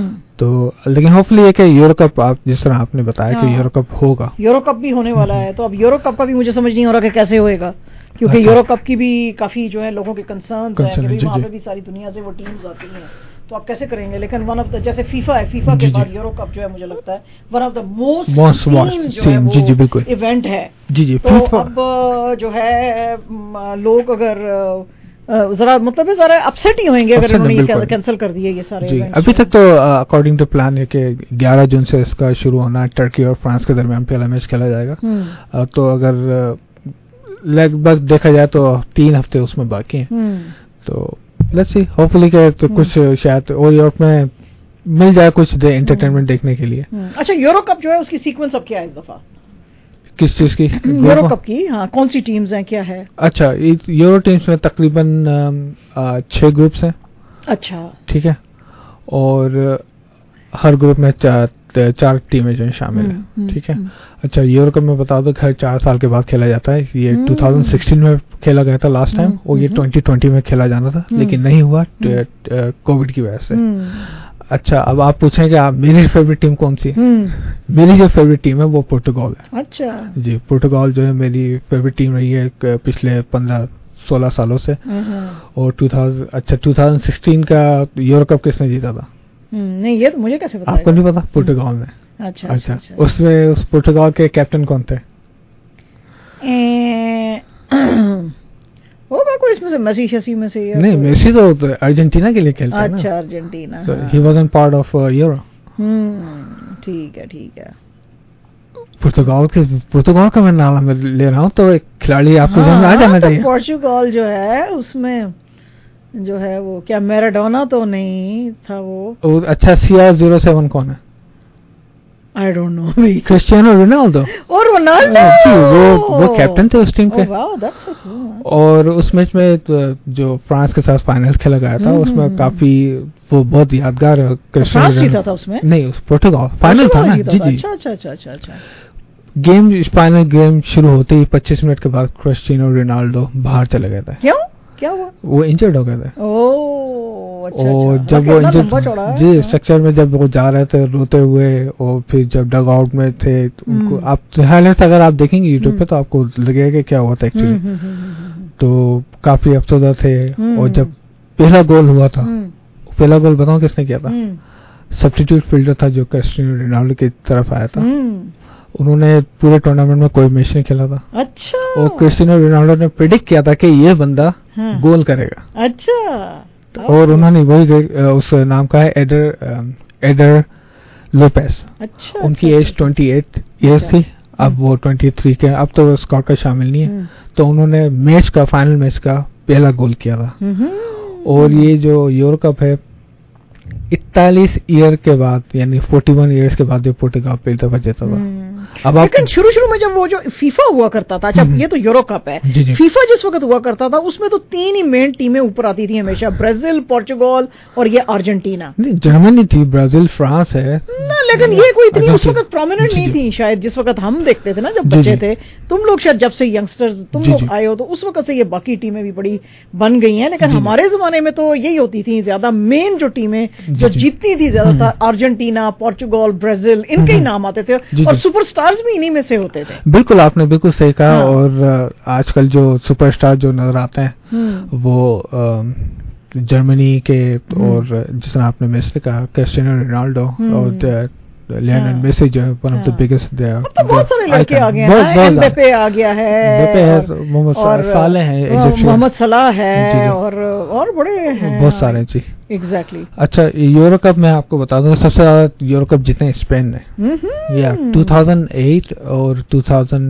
تو لیکن ہوپ فلی یہ کہ یورو کپ, آپ جس طرح آپ نے بتایا کہ یورو کپ ہوگا, یورو کپ بھی ہونے والا ہے. تو اب یورو کپ کا بھی مجھے سمجھ نہیں ہو رہا کہ کیسے ہوئے گا, کیونکہ یورو کپ کی بھی کافی جو ہے لوگوں کے کنسرنز ہیں کہ وہاں پہ بھی ساری دنیا سے وہ ٹیمز آتی ہیں, تو آپ کیسے کریں گے. لیکن ون آف دا جیسے فیفا ہے, فیفا کے بعد یورو کپ جو ہے مجھے لگتا ہے one of the most event ہے. جی جی. تو اب جو ہے لوگ اگر ذرا مطلب ذرا اپسیٹ ہی ہوئیں گے اگر انہوں نے کینسل کر دیے یہ سارے ایونٹس. ابھی تک تو اکارڈنگ ٹو پلان ہے کہ گیارہ جون سے اس کا شروع ہونا ہے, ٹرکی اور فرانس کے درمیان پہلا میچ کھیلا جائے گا. تو اگر لگ بھگ دیکھا جائے تو تین ہفتے اس میں باقی ہیں, تو لیٹس سی ہوپ فلی کہ تو کچھ شاید اور یورپ میں مل جائے کچھ دے انٹرٹینمنٹ دیکھنے کے لیے. اچھا, یورو کپ جو ہے اس کی سیکوینس اب کیا ہے اس دفعہ, کس چیز کی, یورو کپ کی؟ ہاں, کون سی ٹیمز ہیں, کیا ہے؟ اچھا, یورو ٹیمز میں تقریباً چھ گروپس ہیں. اچھا, ٹھیک ہے, اور ہر گروپ میں چار ٹیمیں جو ہیں شامل ہیں. ٹھیک ہے. اچھا, یورو کپ میں بتا دو کہ ہر چار سال کے بعد کھیلا جاتا ہے. یہ دو ہزار سولہ میں کھیلا گیا تھا لاسٹ ٹائم, اور یہ ٹوئنٹی ٹوئنٹی میں کھیلا جانا تھا لیکن نہیں ہوا کووڈ کی وجہ سے. اچھا, اب آپ پوچھیں کہ آپ میری فیوریٹ ٹیم کون سی ہے؟ میری جو فیوریٹ ٹیم ہے وہ پورتگال ہے. اچھا جی, پورتگال جو ہے میری فیوریٹ ٹیم رہی ہے پچھلے پندرہ سولہ سالوں سے. اور ٹو تھاؤزینڈ اچھا ٹو تھاؤزینڈ سکسٹین کا یورو کپ کس نے جیتا تھا؟ نہیں, یہ تو مجھے کیسے پتا, آپ کو نہیں پتا؟ پورتگال نے. اچھا اچھا, اس میں اس پورتگال کے کیپٹن کون تھے؟ ہوگا کوئی اس میں سے میسی شسی میں سے. نہیں, میسی تو ارجنٹینا کے لیے کھیلتا ہے. اچھا, Argentina. He wasn't part of Euro. ٹھیک ہے ٹھیک ہے. پورتگال کے پورتگال کا میں نام لے رہا ہوں, تو ایک کھلاڑی آپ کو ذہن میں آ جانا چاہیے. پورچوگال جو ہے اس میں جو ہے وہ کیا میراڈونا تو نہیں تھا وہ؟ اچھا, سی آر زیرو سیون کون ہے؟ I don't know bhai. Cristiano Ronaldo. और रोनाल्डो जी, वो वो कैप्टन थे उस टीम के. Oh wow, that's so cool. और उस मैच में जो फ्रांस के साथ फाइनल खेला गया था उसमें काफी वो बहुत यादगार. फ्रांस जीता था उसमें? नहीं, उस पोर्टुगाल फाइनल था ना. जी जी. अच्छा अच्छा अच्छा अच्छा अच्छा. गेम फाइनल गेम शुरू होते ही पच्चीस मिनट के बाद क्रिस्टियानो रोनाल्डो बाहर चले गए थे. क्यों? क्या हुआ? वो इंजर्ड हो गए थे. ओह अच्छा. और अच्छा. जब वो इंजर्ड जी स्ट्रक्चर में जब वो जा रहे थे रोते हुए और फिर जब डग आउट में थे तो उनको आप हाइलाइट्स अगर आप देखेंगे यूट्यूब पे तो आपको लगेगा कि क्या हुआ था एक्चुअली. तो काफी अफसोदा थे. और जब पहला गोल हुआ था, पहला गोल बताऊं किसने किया था? सब्स्टिट्यूट फील्डर था जो क्रिस्टियानो रोनाल्डो की तरफ आया था. उन्होंने पूरे टूर्नामेंट में कोई मैच नहीं खेला था. अच्छा. और क्रिस्टियानो रोनाल्डो ने प्रेडिक्ट किया था कि ये बंदा हाँ. गोल करेगा. अच्छा. और उन्होंने वही उस नाम का है एडर एडर लोपेस. अच्छा. उनकी एज ट्वेंटी एट ईयर्स थी. अब वो ट्वेंटी थ्री के, अब तो स्क्वाड का शामिल नहीं है. तो उन्होंने मैच का फाइनल मैच का पहला गोल किया था. और ये जो यूरो कप है इकतालीस ईयर के बाद यानी इकतालीस ईयर्स के बाद ये पोर्टुगाल पहली दफा जीता था. अब लेकिन शुरू शुरू में जब वो जो फीफा हुआ करता था, अच्छा ये तो यूरो कप है, फीफा जिस वक्त हुआ करता था उसमें तो तीन ही मेन टीमें ऊपर आती थी हमेशा, ब्राजील, पोर्चुगल और ये अर्जेंटीना. जर्मनी थी, ब्राजील, फ्रांस है ना, लेकिन ये कोई इतनी उस वक्त प्रोमिनेंट नहीं थी शायद जिस वक्त हम देखते थे ना जब बच्चे थे. तुम लोग शायद जब से यंगस्टर्स तुम लोग आए हो तो उस वक्त से ये बाकी टीमें भी बड़ी बन गई हैं. लेकिन हमारे जमाने में तो यही होती थी ज्यादा, मेन जो टीमें जो जीतती थी ज्यादातर अर्जेंटीना, पोर्चुगल, ब्राजील, इनके ही नाम आते थे और सुपरस्टार्स भी इन्हीं में से होते थे. बिल्कुल, आपने बिल्कुल सही कहा. हाँ. और आजकल जो सुपरस्टार जो नजर आते हैं वो जर्मनी के, और जिसने आपने मेसी कहा क्रिस्टियानो रोनाल्डो और लियोनेल मेसी जो है वन ऑफ द बिगेस्ट. तो बहुत सारे लड़के आ गए हैं. एम्बापे आ गया है, मोहम्मद साले हैं, मोहम्मद सलाह है, और और बड़े हैं बहुत सारे. जी एग्जैक्टली. अच्छा, यूरो कप मैं आपको बता दूं सबसे ज्यादा यूरो कप जितने स्पेन ने, या दो हज़ार आठ और दो हज़ार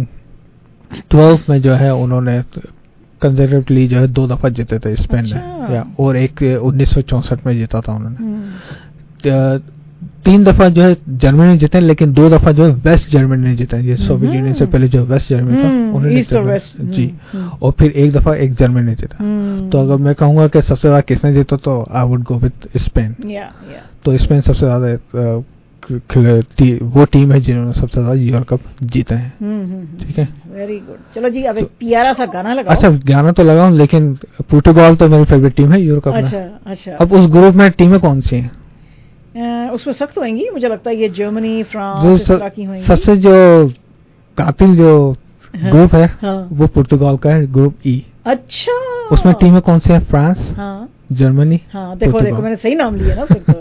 बारह में जो है उन्होंने कंजर्वेटिवली जो है दो दफा जीते थे स्पेन ने. या और एक उन्नीस सौ चौसठ में जीता था उन्होंने. तीन दफा जो है जर्मनी जीते, लेकिन दो दफा जो है वेस्ट जर्मनी ने जीता. ये सोवियत यूनियन से पहले जो वेस्ट जर्मनी था उन्होंने जी. और फिर एक दफा एक जर्मनी ने जीता. तो अगर मैं कहूंगा कि सबसे ज्यादा किसने जीता तो I would go with Spain. तो स्पेन सबसे ज्यादा वो टीम है जिन्होंने सबसे ज्यादा यूरो कप जीते हैं. ठीक है, वेरी गुड. चलो जी, अब एक प्यारा सा गाना लगाओ. अच्छा, गाना तो लगाऊं, लेकिन पोर्टुगाल तो मेरी फेवरेट टीम है यूरो कप में. अच्छा अच्छा. अब उस ग्रुप में टीमें कौन सी हैं? उसमें सख्त होंगी मुझे लगता है, ये जर्मनी, फ्रांस, इस तरह की होंगी. सबसे जो कातिल जो ग्रुप है वो पोर्टुगाल का है, ग्रुप ई. अच्छा, उसमें टीमें कौन सी है? France, Germany. हाँ देखो देखो मैंने सही नाम लिया ना फिर तो.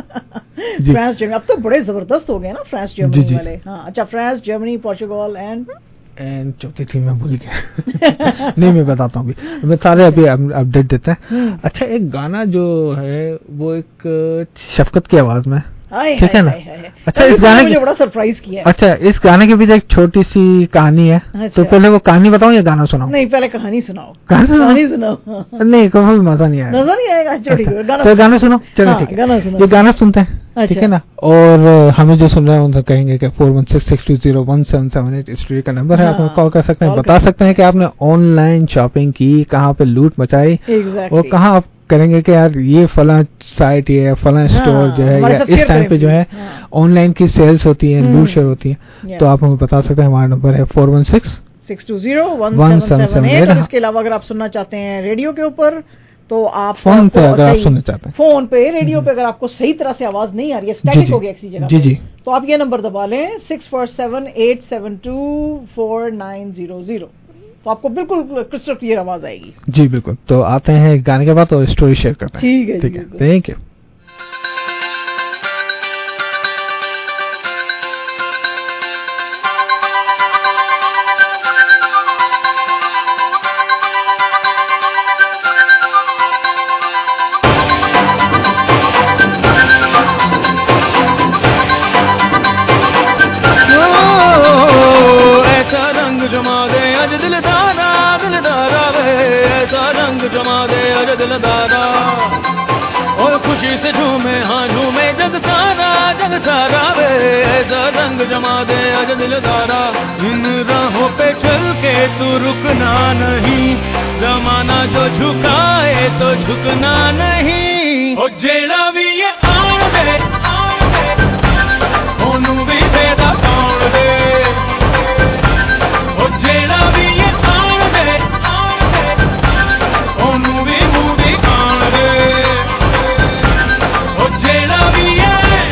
France, Germany. अब तो बड़े जबरदस्त हो गए ना फ्रांस जर्मनी वाले. हाँ अच्छा, France, Germany, Portugal and and चौथी टीम मैं भूल गया. नहीं, मैं बताता हूँ अभी, मैं सारे अभी अपडेट देते हैं. अच्छा, एक गाना जो है वो एक शफकत की आवाज में, ठीक है ना? अच्छा, इस गाने मुझे बड़ा सरप्राइज किया. अच्छा, इस गाने के पीछे एक छोटी सी कहानी है. तो पहले वो कहानी बताऊं या गाना सुनाऊं? नहीं, पहले कहानी सुनाओ. कहानी सुनाओ. नहीं, कोई मजा नहीं आएगा. मजा नहीं आएगा. तो गाना सुनो. चलो ठीक है, ये गाना सुनते हैं. ठीक है ना? और हमें जो सुन रहे हैं उनसे कहेंगे कि four one six six two zero one seven seven eight studio का नंबर है. आप हमें कॉल कर सकते हैं, बता सकते हैं कि आपने ऑनलाइन शॉपिंग की, कहाँ पे लूट मचाई, और कहाँ आप करेंगे कि यार ये फला साइट या फला स्टोर जो है या इस टाइम पे जो है ऑनलाइन की सेल्स होती है, लूट शेयर होती है. तो आप हमें बता सकते हैं. हमारा नंबर है four one six six two zero one seven seven eight. और इसके अलावा अगर आप सुनना चाहते हैं रेडियो के ऊपर तो आप फोन पे अगर आप सुनना चाहते हैं, फोन पे रेडियो पे अगर आपको सही तरह से आवाज नहीं आ रही है, स्टैटिक हो गया किसी जगह जी जी, तो आप ये नंबर दबा लें six four seven eight seven two four nine zero zero. तो आपको बिल्कुल क्रिस्टल क्लियर आवाज आएगी. जी बिल्कुल. तो आते हैं गाने के बाद तो स्टोरी शेयर करते हैं. ठीक है, ठीक है, थैंक यू. खुशी सारा जग सारा वे ऐसा रंग जमा दे अज दिल सारा इन राहों पे चल के तू रुकना नहीं जमाना जो झुकाए तो झुकना नहीं ओ जेड़ा भी ये आन दे ओनू भी बेदा पाउण दे ओ जेड़ा भी ये आन दे ओनू भी मूवी खाण दे ओ जेड़ा भी ये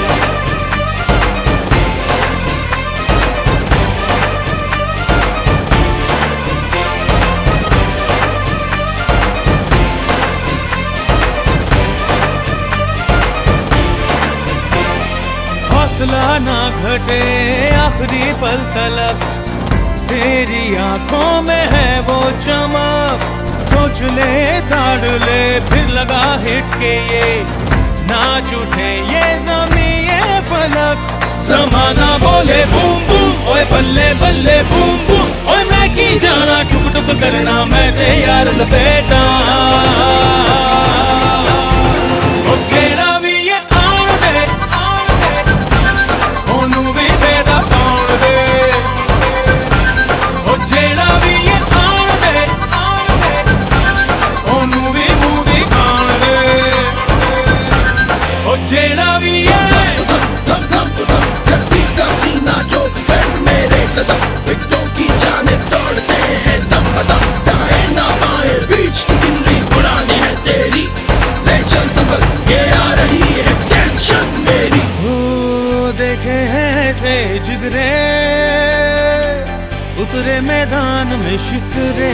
हौसला ना घटे आखिरी पल तलक तेरी आंखों में है वो चमक सोच ले ताड़ ले फिर लगा हिट के ये नाच उठे ये ज़मीं ये फलक ज़माना बोले बूम बूम ओए बल्ले बल्ले बूम बूम ओए मैं की जाना टुक टुक करना मैं ते यार लपेटा ओ जेड़ा भी ये आन दे ओनू भी बेदा पाउण दे ओ जेड़ा भी ये आन दे ओनू भी मूवी खाण दे ओ जेड़ा भी ये जिगरे उतरे मैदान में शिकरे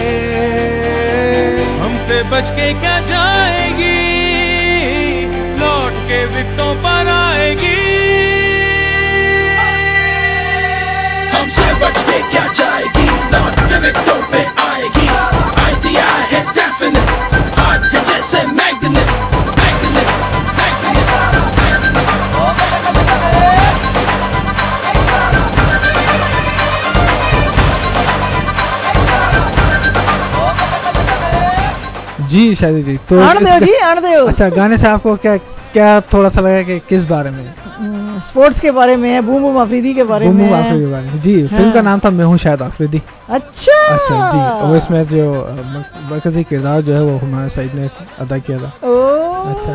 हमसे बच के क्या जाएगी लौट के विकटों पर आएगी हमसे बच के क्या जाएगी लौट के विकटों पे आएगी आइडिया है डेफिनेट हाथ है जैसे मैग्नेट मैग्नेट मैग्नेट जी शादी जी तो आन दो जी आन दो। अच्छा गाने से आपको क्या क्या थोड़ा सा लगा कि किस बारे में? स्पोर्ट्स के बारे में है, बूम बूम आफरीदी के बारे में। बूम बूम आफरीदी के बारे में जी। हाँ। फिल्म का नाम था मैं हूँ शायद आफरीदी। अच्छा अच्छा जी। और इसमें जो मरकजी किरदार जो है वो हुमायूं सईद ने अदा किया था। अच्छा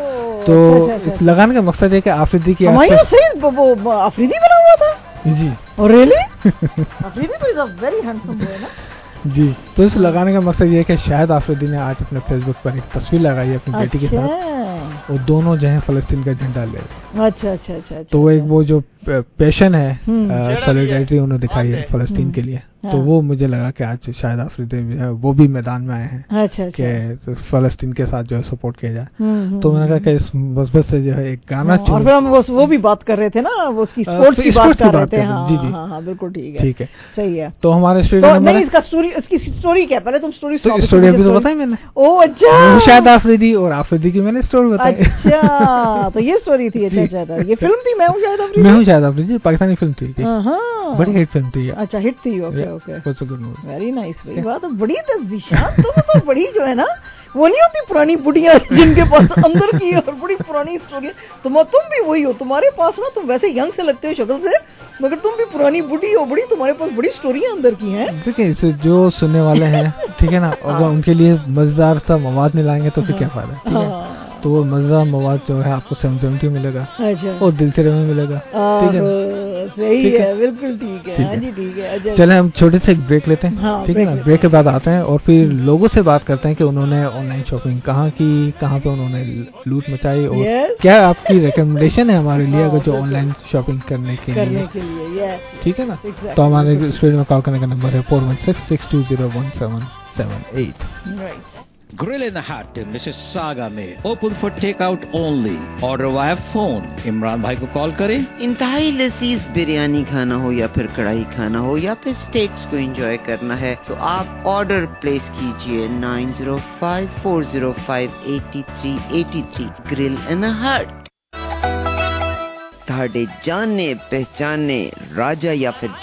तो अच्छा, अच्छा, इस लगाने का मकसद है कि आफरीदी की हुमायूं सईद वो आफरीदी बना हुआ था जी। और रियली आफरीदी तो is a very handsome boy ना जी। तो इस लगाने का मकसद ये है कि शायद आफरीदी ने आज अपने फेसबुक पर एक तस्वीर लगाई है अपनी बेटी के साथ, और दोनों जो है फलस्तीन का झंडा ले। अच्छा अच्छा अच्छा। तो एक वो जो पैशन है, सॉलिडारिटी उन्होंने दिखाई है फलस्तीन के लिए, तो वो मुझे लगा कि आज शायद आफरीदी वो भी मैदान में आए हैं अच्छा कि फलस्तीन के साथ जो है सपोर्ट किया जाए। तो मैंने कहा कि इस मस्बत से जो है एक गाना और फिर हम वो भी बात कर रहे थे ना, वो उसकी स्पोर्ट्स की बात कर रहे थे। जी जी हाँ बिल्कुल ठीक है ठीक है सही है। तो हमारे स्टूडियो में नहीं इसका स्टोरी इसकी स्टोरी क्या, पहले तुम स्टोरी स्टोरी अभी तो बताई मैंने। ओ अच्छा शायद आफरीदी और आफरीदी की मैंने स्टोरी बताई। अच्छा तो ये स्टोरी थी। अच्छा अच्छा ये फिल्म थी मैं हूँ शायद आफरीदी। मैं हूँ शायद आफरीदी पाकिस्तानी फिल्म थी, बड़ी हिट फिल्म थी। अच्छा हिट थी okay okay movie, very nice. भाई बात बड़ी तज़ीशात तो मतलब बड़ी जो है ना वो नहीं होती पुरानी बुढ़िया जिनके पास अंदर की और बड़ी पुरानी स्टोरी। तुम तुम भी वही हो, तुम्हारे पास ना तुम वैसे यंग से लगते हो शक्ल से, मगर तुम भी पुरानी बुढ़ी हो, बड़ी तुम्हारे पास बड़ी स्टोरियां अंदर की हैं। देखिए जो सुनने वाले हैं ठीक है ना, अगर उनके लिए मजेदार सा मवाद नहीं लाएंगे तो फिर क्या फायदा, ठीक है। तो वो मजेदार मवाद जो है आपको सेवन सेवेंटी मिलेगा और दिल से में मिलेगा, ठीक है। सही है बिल्कुल ठीक है। हाँ जी ठीक है। चले हम छोटे से एक ब्रेक लेते हैं, ठीक है ना। ब्रेक के बाद आते हैं और फिर लोगों से बात करते हैं कि उन्होंने ऑनलाइन शॉपिंग कहाँ की, कहाँ पे उन्होंने लूट मचाई, और yes. क्या आपकी रिकमेंडेशन है हमारे लिए अगर जो ऑनलाइन शॉपिंग करने के करने के लिए yes, ठीक है ना। exactly, तो हमारे स्टूडियो में कॉल करने का नंबर है four one six six two zero one seven seven eight. Grill in the Hut in Mississauga में open for takeout only. Order via phone. Imran भाई को कॉल करें। इंतहाई लजीज बिरयानी खाना हो या फिर कढ़ाई खाना हो या फिर स्टेक्स को एंजॉय करना है तो आप ऑर्डर प्लेस कीजिए nine zero five four zero five eighty three eighty three. Grill in the Hut। ਤੁਹਾਡੇ ਜਾਣੇ पहचाने राजा या फिर जस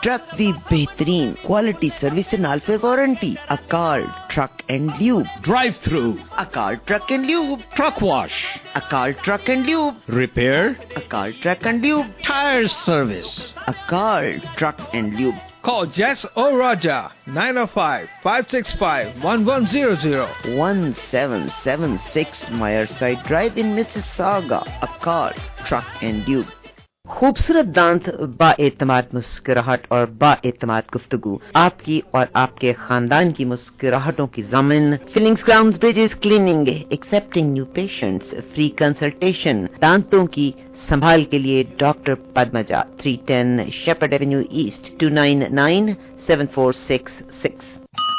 ट्रक दी बेहतरीन क्वालिटी सर्विस से नाल फिर warranty Akal truck and lube drive through Akal truck and lube truck wash Akal truck and lube repair Akal truck and lube tyre service Akal truck and lube Call Jess or Raja nine oh five, five six five, one one zero zero. one seven seven six Meyerside Drive in Mississauga. Acar Truck and Tube. खूबसूरत दांत, बाएतमाद मुस्कुराहट और बाएतमाद गुफ्तगू, आपकी और आपके खानदान की मुस्कुराहटों की ज़मीन। Fillings, crowns, bridges, cleaning, accepting new patients, free consultation, दांतों की संभाल के लिए doctor Padmaja, three ten Sheppard Avenue East, two nine nine seven four six six.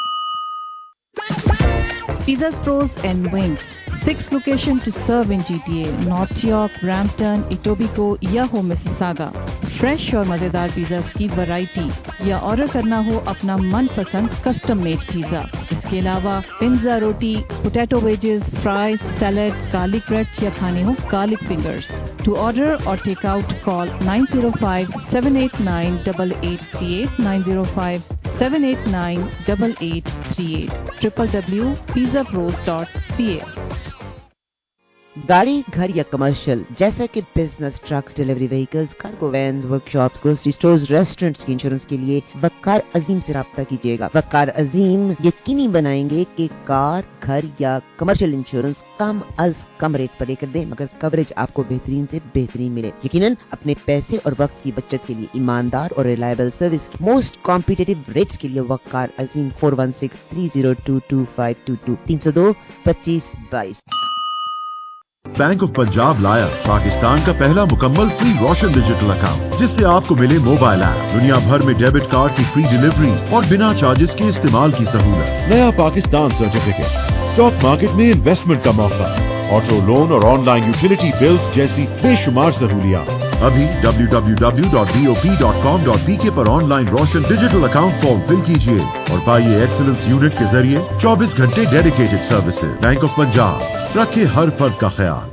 Pizzas Pros and Wings. Six locations to serve in G T A: North York, Brampton, Etobicoke या हो Mississauga. Fresh और मजेदार pizzas की variety या order करना हो अपना मनपसंद कस्टम मेड पिज़्ज़ा। इसके अलावा पिज़्ज़ा, रोटी, potato wedges, fries, salad, garlic bread या खाने हो garlic fingers. To order or take out, call nine zero five, seven eight nine, eight eight three eight, nine zero five, seven eight nine, eight eight three eight, w w w dot pizza pros dot c a। गाड़ी, घर या commercial जैसे कि business, trucks, delivery vehicles, cargo vans, workshops, grocery stores, restaurants की insurance के लिए वकार अजीम से राब्ता कीजिएगा। वकार अजीम यकीनी बनाएंगे कि कार, घर या कमर्शियल इंश्योरेंस कम अज कम रेट पर लेकर दे, मगर कवरेज आपको बेहतरीन से बेहतरीन मिले। यकीनन अपने पैसे और वक्त की बचत के लिए ईमानदार और reliable service, most competitive rates के लिए Waqar Azeem four one six three zero two two five two two तीन सौ दो पच्चीस बाईस। बैंक ऑफ पंजाब लाया पाकिस्तान का पहला मुकम्मल फ्री रोशन डिजिटल अकाउंट, जिससे आपको मिले मोबाइल ऐप, दुनिया भर में डेबिट कार्ड की फ्री डिलीवरी और बिना चार्जेस के इस्तेमाल की सहूलत, नया पाकिस्तान सर्टिफिकेट, स्टॉक मार्केट में इन्वेस्टमेंट का मौका, ऑटो लोन और ऑनलाइन यूटिलिटी बिल्स जैसी बेशुमार सहूलियात। अभी W W W dot B O P dot com dot P K पर online Roshan digital account form fill कीजिए और पाइए एक्सीलेंस यूनिट के जरिए चौबीस घंटे dedicated services. Bank of Punjab, रखे हर फर्द का ख्याल।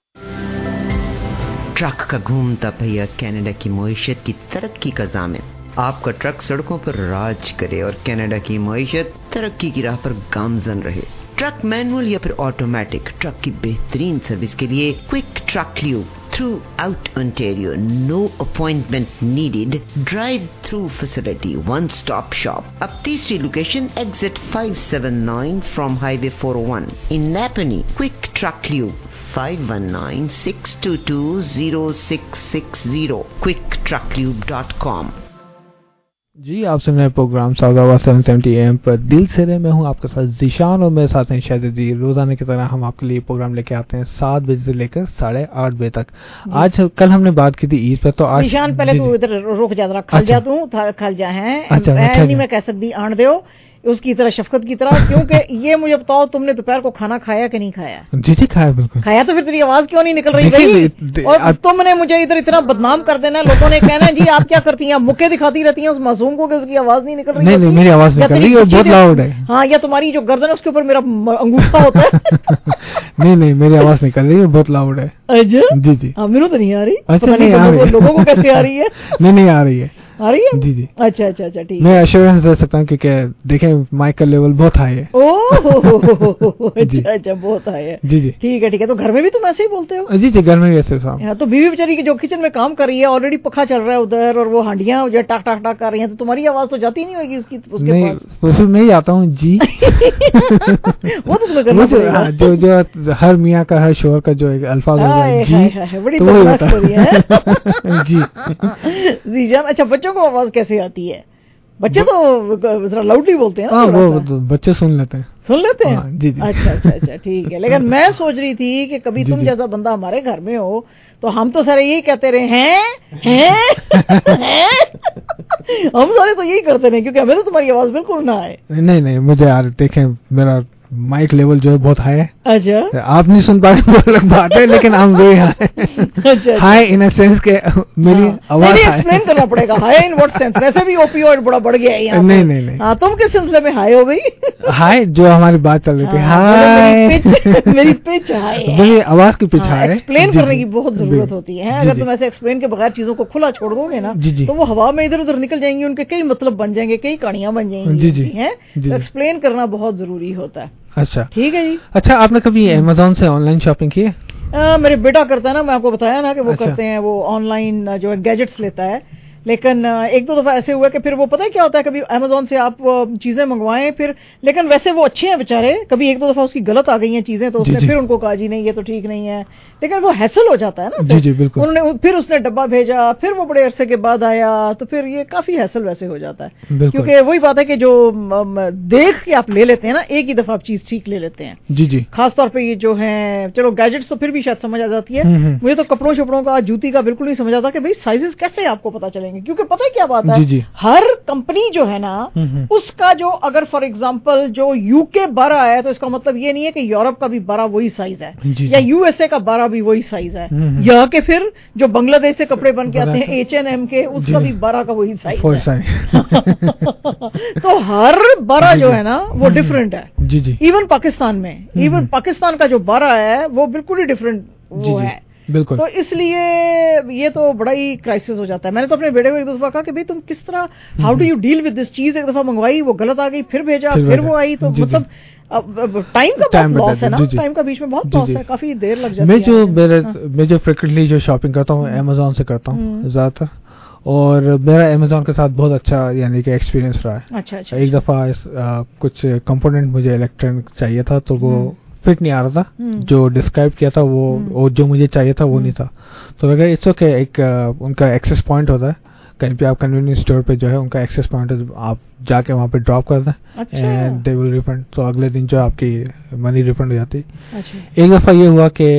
ट्रक का घूमता पहिया कनाडा की मईशत की तरक्की का ज़ामिन। आपका ट्रक सड़कों पर राज करे और कनाडा की मईशत तरक्की की राह पर गामजन रहे। ट्रक मैनुअल या फिर ऑटोमेटिक, ट्रक की बेहतरीन सर्विस के लिए quick truck lube throughout Ontario, no appointment needed, drive through facility, one stop shop. अब तीसरी location exit five seven nine from highway four O one in Napanee. Quick truck lube five one nine six two two zero six six zero, quick truck lube dot com. जी, आप सुन रहे program साउदाबाद seven seventy A M पर दिल से रे। मैं हूं आपके साथ जीशान और मेरे साथ हैं शाहज़ जी। रोजाना की तरह हम आपके लिए प्रोग्राम लेके आते हैं सात बजे से लेकर साढ़े आठ बजे तक। आज कल हमने बात की थी ईद पर, तो आज जीशान पहले तू इधर रुक जा, रहा खल जा, तू खल जा है नहीं मैं कह सकती आण दो उसकी तरह शफकत की तरह, क्योंकि ये मुझे बताओ तुमने दोपहर को खाना खाया कि नहीं खाया? जी जी खाया, बिल्कुल खाया। तो फिर तेरी आवाज क्यों नहीं निकल रही भाई? और तुमने मुझे इधर इतना बदनाम कर देना, लोगों ने कहना जी आप क्या करती हैं, मुक्के दिखाती रहती हैं उस मासूम को कि उसकी आवाज नहीं निकल रही। नहीं नहीं मेरी आवाज निकल रही है, बहुत लाउड है। हाँ, या तुम्हारी जो गर्दन है उसके ऊपर मेरा अंगूठा होता है। नहीं नहीं मेरी आवाज निकल रही है, बहुत लाउड है। अच्छा जी जी, मेरे तो नहीं आ रही। अच्छा नहीं आ रही, लोगों को कैसे आ रही है? नहीं नहीं आ रही है, आ रही है जी जी। अच्छा अच्छा अच्छा ठीक, मैं एश्योरेंस दे सकता हूँ क्योंकि देखें माइक का लेवल बहुत हाई है। ओह अच्छा अच्छा बहुत हाई है। जी जी ठीक है ठीक है। तो घर में भी तुम ऐसे ही बोलते हो? जी जी घर में भी ऐसे साहब। तो बीवी बेचारी की जो किचन में काम कर रही है, ऑलरेडी पखा चल रहा है उधर और वो हांडियां जो टाक टाक टाक कर रही हैं, तो तुम्हारी आवाज तो जाती नहीं होगी उसकी उसके नहीं, पास? फिर मैं जाता हूँ जी। वो तो तुम्हें करना पड़ेगा। जो जो हर मियाँ का हर शोहर का जो एक अल्फाज है जी, बड़ी तो वही स्टोरी है जी जी जान। अच्छा, बच्चों को आवाज कैसे आती है? बच्चे तो जरा लाउडली बोलते हैं ना? हाँ, वो तो बच्चे सुन लेते हैं सुन लेते हैं। हाँ, जी जी। अच्छा अच्छा अच्छा ठीक है। लेकिन मैं सोच रही थी कि कभी तुम जैसा बंदा हमारे घर में हो तो हम तो सारे यही कहते रहे हैं हैं हैं हम सारे तो यही करते रहे, क्योंकि हमें तो तुम्हारी आवाज बिल्कुल ना आए। नहीं नहीं मुझे यार देखें मेरा माइक लेवल जो है बहुत हाई है। अच्छा, आप नहीं सुन पा रहे वो अलग बात है, लेकिन हम very high high in a sense के मेरी आवाज एक्सप्लेन करना पड़ेगा हाई इन व्हाट सेंस. वैसे भी ओपियोइड बड़ा बढ़ गया है यहाँ. नहीं नहीं नहीं. हाँ, तुम किस सिलसिले में हाई हो गई? हाई जो हमारी बात चल रही थी, हाई मेरी पिच हाई है, मेरी आवाज की पिच हाई. एक्सप्लेन करने की बहुत जरूरत होती है. अगर तुम ऐसे एक्सप्लेन के बगैर चीजों को खुला छोड़ दोगे ना, तो वो हवा में इधर उधर निकल जाएंगी, उनके कई मतलब बन जाएंगे, कई कहानियां बन जाएंगी. जी है, तो एक्सप्लेन करना बहुत जरूरी होता है. अच्छा, ठीक है जी. अच्छा, आपने कभी अमेज़न से ऑनलाइन शॉपिंग की है? आ, मेरे बेटा करता है ना, मैं आपको बताया ना कि वो अच्छा. करते हैं, वो ऑनलाइन जो है गैजेट्स लेता है. लेकिन एक दो दफा ऐसे हुआ कि फिर वो पता है क्या होता है, कभी अमेज़न से आप चीजें मंगवाएं फिर, लेकिन वैसे वो अच्छे हैं बेचारे, कभी एक दो दफा उसकी गलत आ गई हैं चीजें, तो उसने फिर उनको कहा जी नहीं ये तो ठीक नहीं है, लेकिन वो हैसल हो जाता है ना. जी जी बिल्कुल. उन्होंने फिर उसने डब्बा भेजा, फिर वो बड़े अरसे के बाद आया, तो फिर ये काफी हैसल वैसे हो जाता है. क्योंकि वही बात है कि जो देख के आप ले लेते हैं ना, एक ही दफा आप चीज ठीक ले लेते हैं. जी जी. खासतौर पर ये जो है, चलो गैजेट्स तो फिर भी शायद समझ आ जाती है, मुझे तो कपड़ों शपड़ों का, जूती का बिल्कुल नहीं समझ आता कि भाई साइजेस कैसे आपको पता चलेंगे. क्योंकि पता है क्या बात है, जी जी. हर कंपनी जो है ना, उसका जो अगर फॉर एग्जांपल जो यूके बारह है, तो इसका मतलब ये नहीं है कि यूरोप का भी बारह वही साइज है, या यूएसए का बारह भी वही साइज है, या कि फिर जो बांग्लादेश से कपड़े बन के आते हैं एच एन एम के, उसका भी बारह का वही साइज है. तो हर बारह जो है ना वो डिफरेंट है. जी जी. इवन पाकिस्तान में, इवन पाकिस्तान का जो बारह है वो बिल्कुल ही डिफरेंट वो है. बिल्कुल. तो इसलिए ये तो बड़ा ही क्राइसिस हो जाता है. मैंने तो अपने बेटे को एक दफा कहा कि भाई तुम किस तरह, how do you deal with this चीज. एक दफा मंगवाई, वो गलत आ गई, फिर भेजा, फिर, फिर वो आई, तो मतलब टाइम का बहुत लॉस है ना, टाइम का बीच में बहुत लॉस है, काफी देर लग जाती है. मैं जो मेरे मैं जो फ्रिक्वेंटली जो शॉपिंग करता हूँ अमेज़न से करता हूँ ज्यादातर, और मेरा अमेज़न के साथ बहुत अच्छा यानी कि एक्सपीरियंस रहा है. अच्छा अच्छा. एक दफा इस, आ, कुछ कंपोनेंट मुझे इलेक्ट्रॉनिक चाहिए था, तो वो फिट नहीं आ रहा था, जो डिस्क्राइब किया था वो, वो जो मुझे चाहिए था वो नहीं था. तो मैं कहा इट्स ओके, एक उनका एक्सेस पॉइंट होता है कहीं पे, आप कन्वीनियंस स्टोर पे जो है उनका एक्सेस पॉइंट है, आप जाके वहाँ पे ड्रॉप कर दें एंड दे विल रिफंड. तो अगले दिन जो आपकी मनी रिफंड हो जाती है. अच्छा. एक दफा ये हुआ कि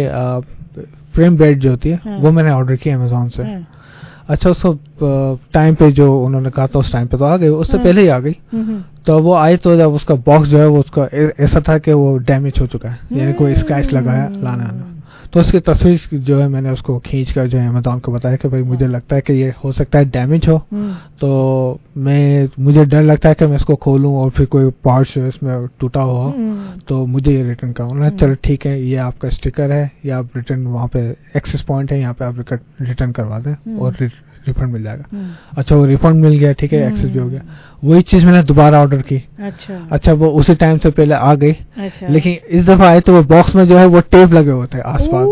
फ्रेम बेड जो होती है, हाँ. वो मैंने ऑर्डर किया अमेज़न से. हाँ. अच्छा, उसको टाइम पे जो उन्होंने कहा था उस टाइम पे तो आ गई, उससे हाँ. पहले ही आ गई. तो वो आई, तो जब उसका बॉक्स जो है वो उसका ऐसा था कि वो डैमेज हो चुका है, यानी कोई स्क्रैच लगा है लाना आना. तो उसकी तस्वीर जो है मैंने उसको खींच कर जो है अमेज़न को बताया कि भाई मुझे लगता है कि ये हो सकता है डैमेज हो, तो मैं मुझे डर लगता है कि मैं इसको खोलूं और फिर कोई पार्ट इसमें टूटा हो, तो मुझे ये रिटर्न करूँ. उन्होंने चलो ठीक है, ये आपका स्टिकर है, या आप रिटर्न वहाँ पे एक्सेस पॉइंट है, यहाँ पे आप रिटर्न करवा दें और रिफंड मिल जाएगा. अच्छा, वो रिफंड मिल गया, ठीक है, एक्सेस भी हो गया. वही चीज मैंने दोबारा ऑर्डर की. अच्छा अच्छा, वो उसी टाइम से पहले आ गई. अच्छा. लेकिन इस दफा आए तो वो बॉक्स में जो है वो टेप लगे हुए थे आसपास.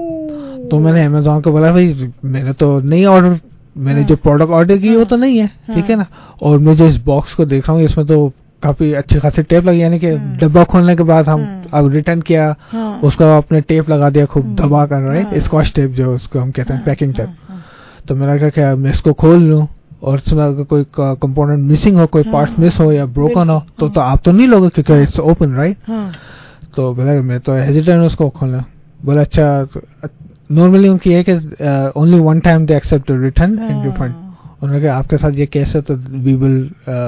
तो मैंने अमेज़न को बोला भाई मैंने तो नहीं ऑर्डर, मैंने जो प्रोडक्ट ऑर्डर की वो तो नहीं है, ठीक है ना, और मैं जो इस बॉक्स को देख रहा हूँ इसमें तो काफी अच्छी खासी टेप लगी, यानी कि डब्बा खोलने के बाद हम अब रिटर्न किया, उसको आपने टेप लगा दिया खूब दबा कर, राइट, स्कॉच टेप जो उसको हम कहते हैं, पैकिंग टेप. तो मैंने कहा क्या मैं इसको खोल लूं और इसमें अगर कोई कंपोनेंट मिसिंग हो, कोई पार्ट मिस हो या ब्रोकन हो, तो तो आप तो नहीं लोगे क्योंकि इट्स ओपन, राइट. तो बोला मैं तो हेजिटेंट उसको खोलना. बोला अच्छा, नॉर्मली उनकी है कि only one time they accept return and refund. उन्होंने कहा आपके साथ ये केस है तो वी विल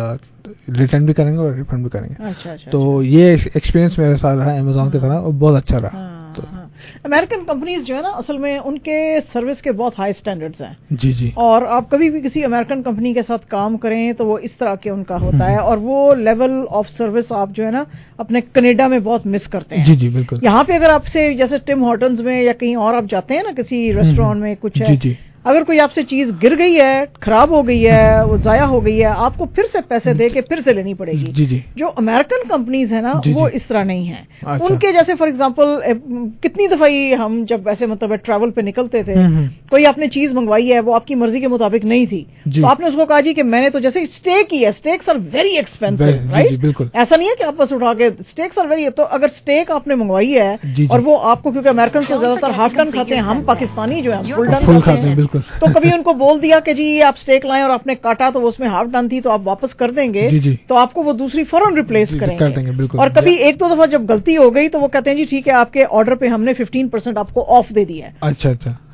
रिटर्न भी करेंगे और रिफंड भी करेंगे. अच्छा, अच्छा, तो अच्छा. ये एक्सपीरियंस मेरे साथ रहा अमेज़न की तरह और बहुत अच्छा रहा. तो अमेरिकन कंपनीज जो है ना, असल में उनके सर्विस के बहुत हाई स्टैंडर्ड्स हैं. जी जी. और आप कभी भी किसी अमेरिकन कंपनी के साथ काम करें तो वो इस तरह के उनका होता है, और वो लेवल ऑफ सर्विस आप जो है ना अपने कनाडा में बहुत मिस करते हैं. जी जी बिल्कुल. यहाँ पे अगर आपसे जैसे टिम हॉर्टन्स में या कहीं और आप जाते हैं ना किसी रेस्टोरेंट में कुछ है, जी जी. अगर कोई आपसे चीज गिर गई है, खराब हो गई है, वो जाया हो गई है, आपको फिर से पैसे दे के फिर से लेनी पड़ेगी. जी जी. जो अमेरिकन कंपनीज है ना जी वो जी. इस तरह नहीं है. अच्छा. उनके जैसे फॉर एग्जांपल कितनी दफा ही हम जब ऐसे मतलब ट्रैवल पे निकलते थे, कोई आपने चीज मंगवाई है वो आपकी मर्जी के मुताबिक नहीं थी, तो आपने उसको कहा जी कि मैंने तो जैसे स्टेक की है, steaks are very expensive, right. ऐसा नहीं है कि आप बस उठा के स्टेक्स आर वेरी, तो अगर स्टेक आपने मंगवाई है जी जी. और वो आपको, क्योंकि अमेरिकन से ज्यादातर हाफ टन खाते हैं, हम पाकिस्तानी जो है फुल टन खाते हैं, तो कभी उनको बोल दिया कि जी ये आप स्टेक लाएं और आपने काटा तो वो उसमें हाफ डन थी तो आप वापस कर देंगे, जी जी. तो आपको वो दूसरी फौरन रिप्लेस करेंगे, कर देंगे, बिल्कुल. और कभी एक दो दफा जब गलती हो गई तो वो कहते हैं जी ठीक है आपके ऑर्डर पे हमने फिफ्टीन परसेंट आपको ऑफ दे दिया है. अच्छा अच्छा.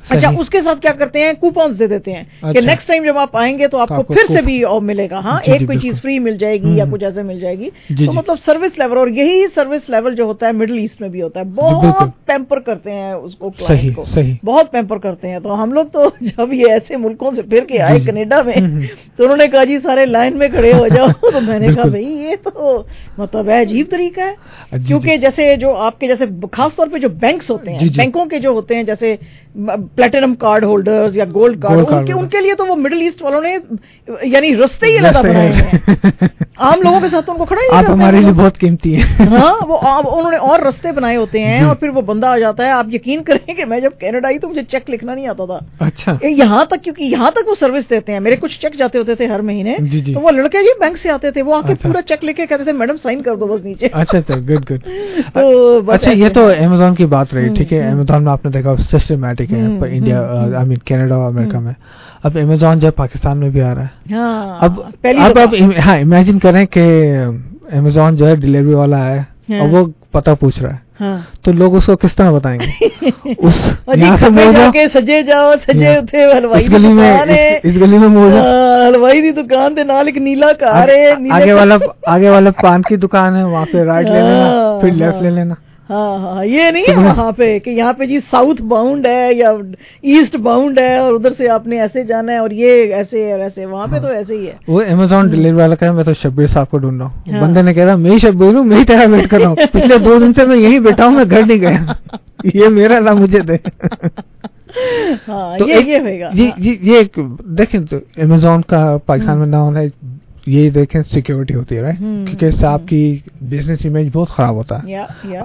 اچھا اس کے ساتھ کیا کرتے ہیں کوپنز دے دیتے ہیں کہ نیکسٹ ٹائم جب آپ آئیں گے تو آپ کو پھر سے بھی ملے گا, ہاں ایک کوئی چیز فری مل جائے گی یا کچھ ایسے مل جائے گی. تو مطلب سروس لیول, اور یہی سروس لیول جو ہوتا ہے مڈل ایسٹ میں بھی ہوتا ہے, بہت پیمپر کرتے ہیں اس کو, کلائنٹ کو بہت پیمپر کرتے ہیں. تو ہم لوگ تو جب یہ ایسے ملکوں سے پھر کے آئے کینیڈا میں تو انہوں نے کہا جی سارے لائن میں کھڑے ہو جاؤ. تو میں نے کہا بھائی یہ تو مطلب ہے عجیب طریقہ ہے, کیونکہ جیسے جو آپ کے جیسے خاص طور پہ جو بینکس ہوتے ہیں, بینکوں کے جو ہوتے ہیں جیسے پلیٹینم کارڈ ہولڈرز یا گولڈ کارڈ, ان کے ان کے لیے تو وہ مڈل ایسٹ والوں نے یعنی رستے ہی علیحدہ بنائے ہیں. عام لوگوں کے ساتھ ان کو کھڑا ہی نہیں کرتے. ہمارے لیے بہت قیمتی ہے. ہاں وہ انہوں نے اور رستے بنائے ہوتے ہیں, اور پھر وہ بندہ آ جاتا ہے. آپ یقین کریں کہ میں جب کینیڈا آئی تو مجھے چیک لکھنا نہیں آتا تھا. اچھا یہاں تک, کیونکہ یہاں تک وہ سروس دیتے ہیں. میرے کچھ چیک جاتے ہوتے تھے ہر مہینے, تو وہ لڑکے جی بینک سے آتے تھے, وہ آ کے پورا چیک لے کے کہتے تھے میڈم سائن کر دو بس نیچے. اچھا اچھا گڈ گڈ. اچھا یہ تو امیزون کی بات رہی, ٹھیک ہے. امیزون میں آپ نے دیکھا سسٹمیٹک ہے انڈیا, آئی مین کینیڈا اور امریکہ میں. اب امیزون جب پاکستان میں بھی آ رہا ہے, اب اب اب ہاں امیجن کریں کہ امیزون جو ہے ڈلیوری والا ہے اور وہ پتہ پوچھ رہا ہے, تو لوگ اس کو کس طرح بتائیں گے؟ اس یہاں سے موڑ جاؤ, سجے جاؤ سجے اتھے اس گلی میں اس گلی میں موڑ جاؤ, ہلوائی دی دکان دے نال ایک نیلا کار ہے, آگے والا آگے والا پان کی دکان ہے, وہاں پہ رائٹ لے لینا پھر لیفٹ لے لینا. ہاں ہاں یہ نہیں ہے وہاں پہ کہ یہاں پہ جی ساؤتھ باؤنڈ ہے یا ایسٹ باؤنڈ ہے اور ادھر سے آپ نے ایسے جانا ہے اور یہ ایسے اور ایسے. وہاں پہ تو ایسے ہی ہے. وہ امیزون ڈلیوری والا کہا میں تو شبیر صاحب کو ڈھونڈ رہا ہوں. بندے نے کہا میں ہی شبیر ہوں, میں ہی تیرا ویٹ کر رہا ہوں, پچھلے دو دن سے میں یہیں بیٹھا ہوں, میں گھر نہیں گیا, یہ میرا نہ مجھے دے. یہ دیکھیں تو امیزون کا پاکستان میں نہ ہونا, یہ دیکھیں سیکیورٹی ہوتی ہے رائٹ, کیونکہ اس سے آپ کی بزنس امیج بہت خراب ہوتا ہے.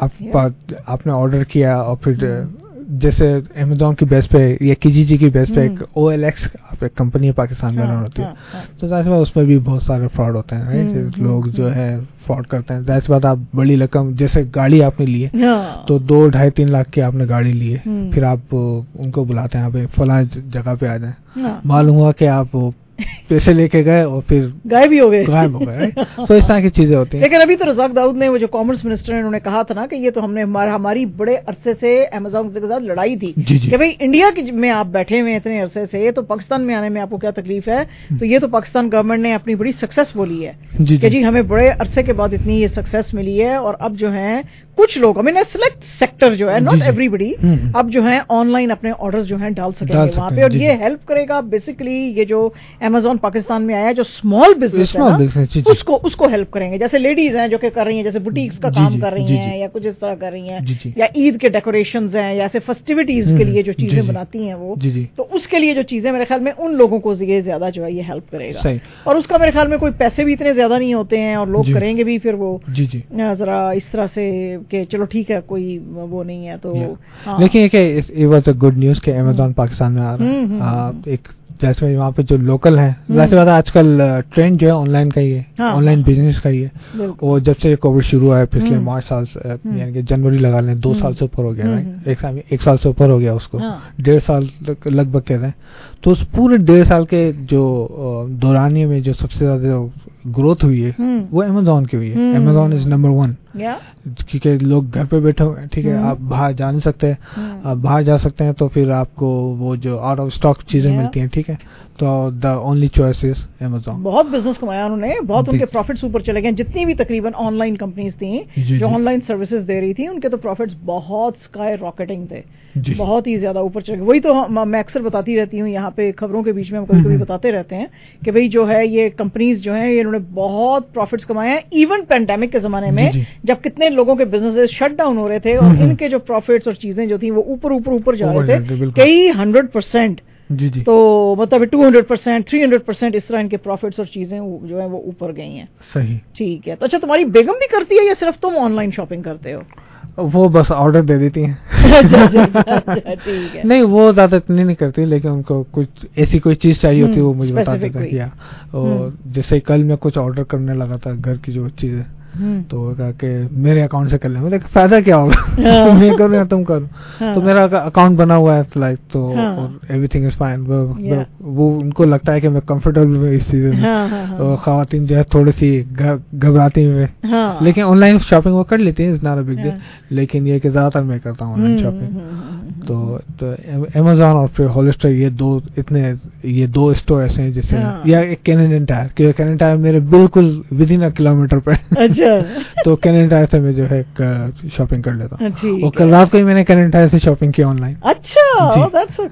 آپ نے آرڈر کیا اور پھر جیسے امیزون کی بیس پہ یا کیجیجی کی بیس پہ ایک او ایل ایکس ایک کمپنی ہے پاکستان میں رن ہوتی ہے, تو ظاہر سی بات اس میں بھی بہت سارے فراڈ ہوتے ہیں رائٹ. لوگ جو ہے فراڈ کرتے ہیں. ظاہر سی بات آپ بڑی رقم جیسے گاڑی آپ نے لی ہے تو دو ڈھائی تین لاکھ کی آپ نے گاڑی لی ہے, پھر آپ ان کو بلاتے ہیں آپ فلاں جگہ پہ آ جائیں, معلوم ہوا کہ آپ پیسے لے کے گئے اور پھر غائب ہی ہو گئے غائب ہو گئے. تو اس طرح کی چیزیں ہوتی ہیں. لیکن ابھی تو رزاق داؤد نے وہ جو کامرس منسٹر انہوں نے کہا تھا نا کہ یہ تو ہم نے ہماری بڑے عرصے سے امیزون کے ساتھ لڑائی تھی کہ بھائی انڈیا میں آپ بیٹھے ہوئے اتنے عرصے سے, تو پاکستان میں آنے میں آپ کو کیا تکلیف ہے. تو یہ تو پاکستان گورنمنٹ نے اپنی بڑی سکسیس بولی ہے کہ جی ہمیں بڑے عرصے کے بعد اتنی یہ سکسیس ملی ہے. اور اب جو ہے کچھ لوگ ہمیں سلیکٹ سیکٹر جو ہے ناٹ ایوری بڈی اب جو ہے آن لائن اپنے آرڈر جو ہیں ڈال سکیں گے وہاں پہ, اور یہ ہیلپ کرے گا بیسیکلی. یہ جو امیزون پاکستان میں آیا جو اسمال بزنس ہے اس کو اس کو ہیلپ کریں گے. جیسے لیڈیز ہیں جو کہ کر رہی ہیں, جیسے بوٹیکس کا کام کر رہی ہیں یا کچھ اس طرح کر رہی ہیں, یا عید کے ڈیکوریشنز ہیں یا ایسے فیسٹیوٹیز کے لیے جو چیزیں بناتی ہیں وہ, تو اس کے لیے جو چیزیں میرے خیال میں ان لوگوں کو یہ زیادہ جو ہے یہ ہیلپ کرے گا. اور اس کا میرے خیال میں کوئی پیسے بھی اتنے زیادہ نہیں ہوتے ہیں, اور لوگ کریں گے بھی پھر وہ ذرا اس طرح سے کہ چلو ٹھیک ہے کوئی وہ نہیں ہے. تو لیکن یہ واز اے گڈ نیوز کہ امیزون پاکستان میں آ رہا ہے. ایک جیسے وہاں پہ جو لوکل ہیں, ویسے بات آج کل ٹرینڈ جو ہے آن لائن کا ہی ہے, آن لائن بزنس کا ہی ہے. اور جب سے کووڈ شروع ہوا ہے پچھلے مارچ سال سے, یعنی کہ جنوری لگا لیں, دو سال سے اوپر ہو گیا ہے, ایک سال سے اوپر ہو گیا اس کو, ڈیڑھ سال تک لگ بھگ کہتے ہیں. تو اس پورے ڈیڑھ سال کے جو دورانیے میں جو سب سے زیادہ گروتھ ہوئی ہے وہ امیزون کی ہوئی ہے. امیزون از نمبر ون, کیونکہ لوگ گھر پہ بیٹھے ہوئے ہیں, ٹھیک ہے, آپ باہر جا نہیں سکتے, آپ باہر جا سکتے ہیں تو پھر آپ کو وہ جو آؤٹ آف اسٹاک چیزیں ملتی ہیں, ٹھیک ہے. تو the only choice is Amazon. بہت بزنس کمایا انہوں نے, بہت ان کے پروفٹس اوپر چلے گئے. جتنی بھی تقریباً آن لائن کمپنیز تھیں جو آن لائن سروسز دے رہی تھیں, ان کے تو پروفٹس بہت اسکائی راکٹنگ تھے, بہت ہی زیادہ اوپر چلے گئے. وہی تو میں اکثر بتاتی رہتی ہوں یہاں پہ خبروں کے بیچ میں, ہم کبھی کبھی بتاتے رہتے ہیں کہ بھئی جو ہے یہ کمپنیز جو ہیں انہوں نے بہت پروفٹس کمائے ہیں. ایون پینڈیمک کے زمانے میں جب کتنے لوگوں کے بزنس شٹ ڈاؤن ہو رہے تھے اور ان کے جو پروفٹس اور چیزیں جو تھیں وہ اوپر اوپر اوپر جا رہے تھے, کئی ہنڈریڈ پرسینٹ. جی جی تو مطلب two hundred percent three hundred percent اس طرح ان کے پروفٹس اور چیزیں جو ہیں وہ اوپر گئی ہیں. صحیح, ٹھیک ہے. تو اچھا تمہاری بیگم بھی کرتی ہے یا صرف تم آن لائن شاپنگ کرتے ہو؟ وہ بس آرڈر دے دیتی ہیں. نہیں وہ زیادہ اتنی نہیں کرتی, لیکن ان کو کچھ ایسی کوئی چیز چاہیے ہوتی ہے وہ مجھے بتا دیتے ہیں. اور جیسے کل میں کچھ آرڈر کرنے لگا تھا گھر کی جو چیزیں, تو وہ کہا کہ میرے اکاؤنٹ سے کر لیں. میں فائدہ کیا ہوگا, میں کروں یا تم کرو. تو میرا اکاؤنٹ بنا ہوا ہے لائک, تو ایوری تھنگ از فائن. وہ ان کو لگتا ہے کہ میں کمفرٹیبل ہوں اس چیز میں. خواتین جو ہے تھوڑی سی گھبراتی ہوئے, لیکن آن لائن شاپنگ وہ کر لیتی ہیں, is not a big deal. لیکن یہ کہ زیادہ تر میں کرتا ہوں آن لائن شاپنگ. تو امیزون اور پھر ہولسٹر, یہ دو اتنے یہ دو اسٹور ایسے ہیں جس سے, یا ایک کینیڈین ٹائر, کیونکہ کینیڈین ٹائر میرے بالکل with in a kilo metre پہ, تو کینیڈین ٹائر سے میں جو ہے شاپنگ کر لیتا ہوں. اور کل رات کو ہی میں نے کینیڈین ٹائر سے شاپنگ کی آن لائن. اچھا,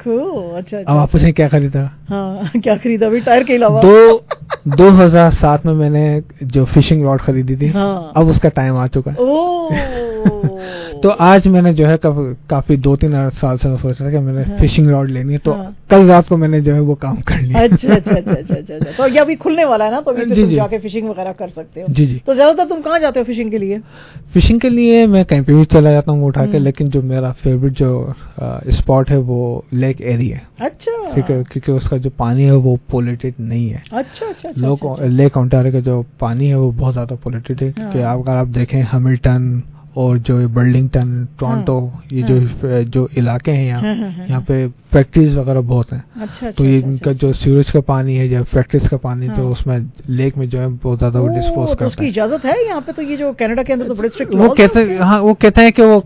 اب آپ اسے کیا خریدا؟ ہاں کیا خریدا ابھی ٹائر کے علاوہ؟ دو دو ہزار سات میں میں نے جو فشنگ راڈ خریدی تھی, اب اس کا ٹائم آ چکا ہے. تو آج میں نے جو ہے کافی دو تین سال سے سوچ رہا کہ میں نے فشنگ راڈ لینی ہے, تو کل رات کو میں نے جو ہے وہ کام کر لیا. اچھا اچھا اچھا اچھا. تو یہ ابھی کھلنے والا ہے نا, تو ابھی تم جا کے فشنگ وغیرہ کر سکتے ہو. جی جی. تو زیادہ تر تم کہاں جاتے ہو فشنگ کے لیے؟ فشنگ کے لیے میں کہیں پہ بھی چلا جاتا ہوں اٹھا کے, لیکن جو میرا فیوریٹ جو اسپاٹ ہے وہ لیک ایری ہے. اچھا. کیونکہ اس کا جو پانی ہے وہ پولیٹڈ نہیں ہے. اچھا اچھا. لوگ لیک اونٹاریو کا جو پانی ہے وہ بہت زیادہ پولیٹڈ ہے. کہ اگر آپ دیکھیں ہیملٹن اور جو برلنگٹن, ٹورانٹو, یہ جو جو علاقے ہیں یہاں, یہاں پہ فیکٹریز وغیرہ بہت ہیں. تو یہ ان کا جو سیوریج کا پانی ہے یا فیکٹریز کا پانی, تو اس میں لیک میں جو ہے بہت زیادہ وہ ڈسپوز کرتے ہیں. اس کی اجازت ہے یہاں پہ؟ تو یہ جو کینیڈا کے اندر تو بڑے اسٹرکٹ وہ کہتے ہیں, ہاں وہ کہتے ہیں کہ وہ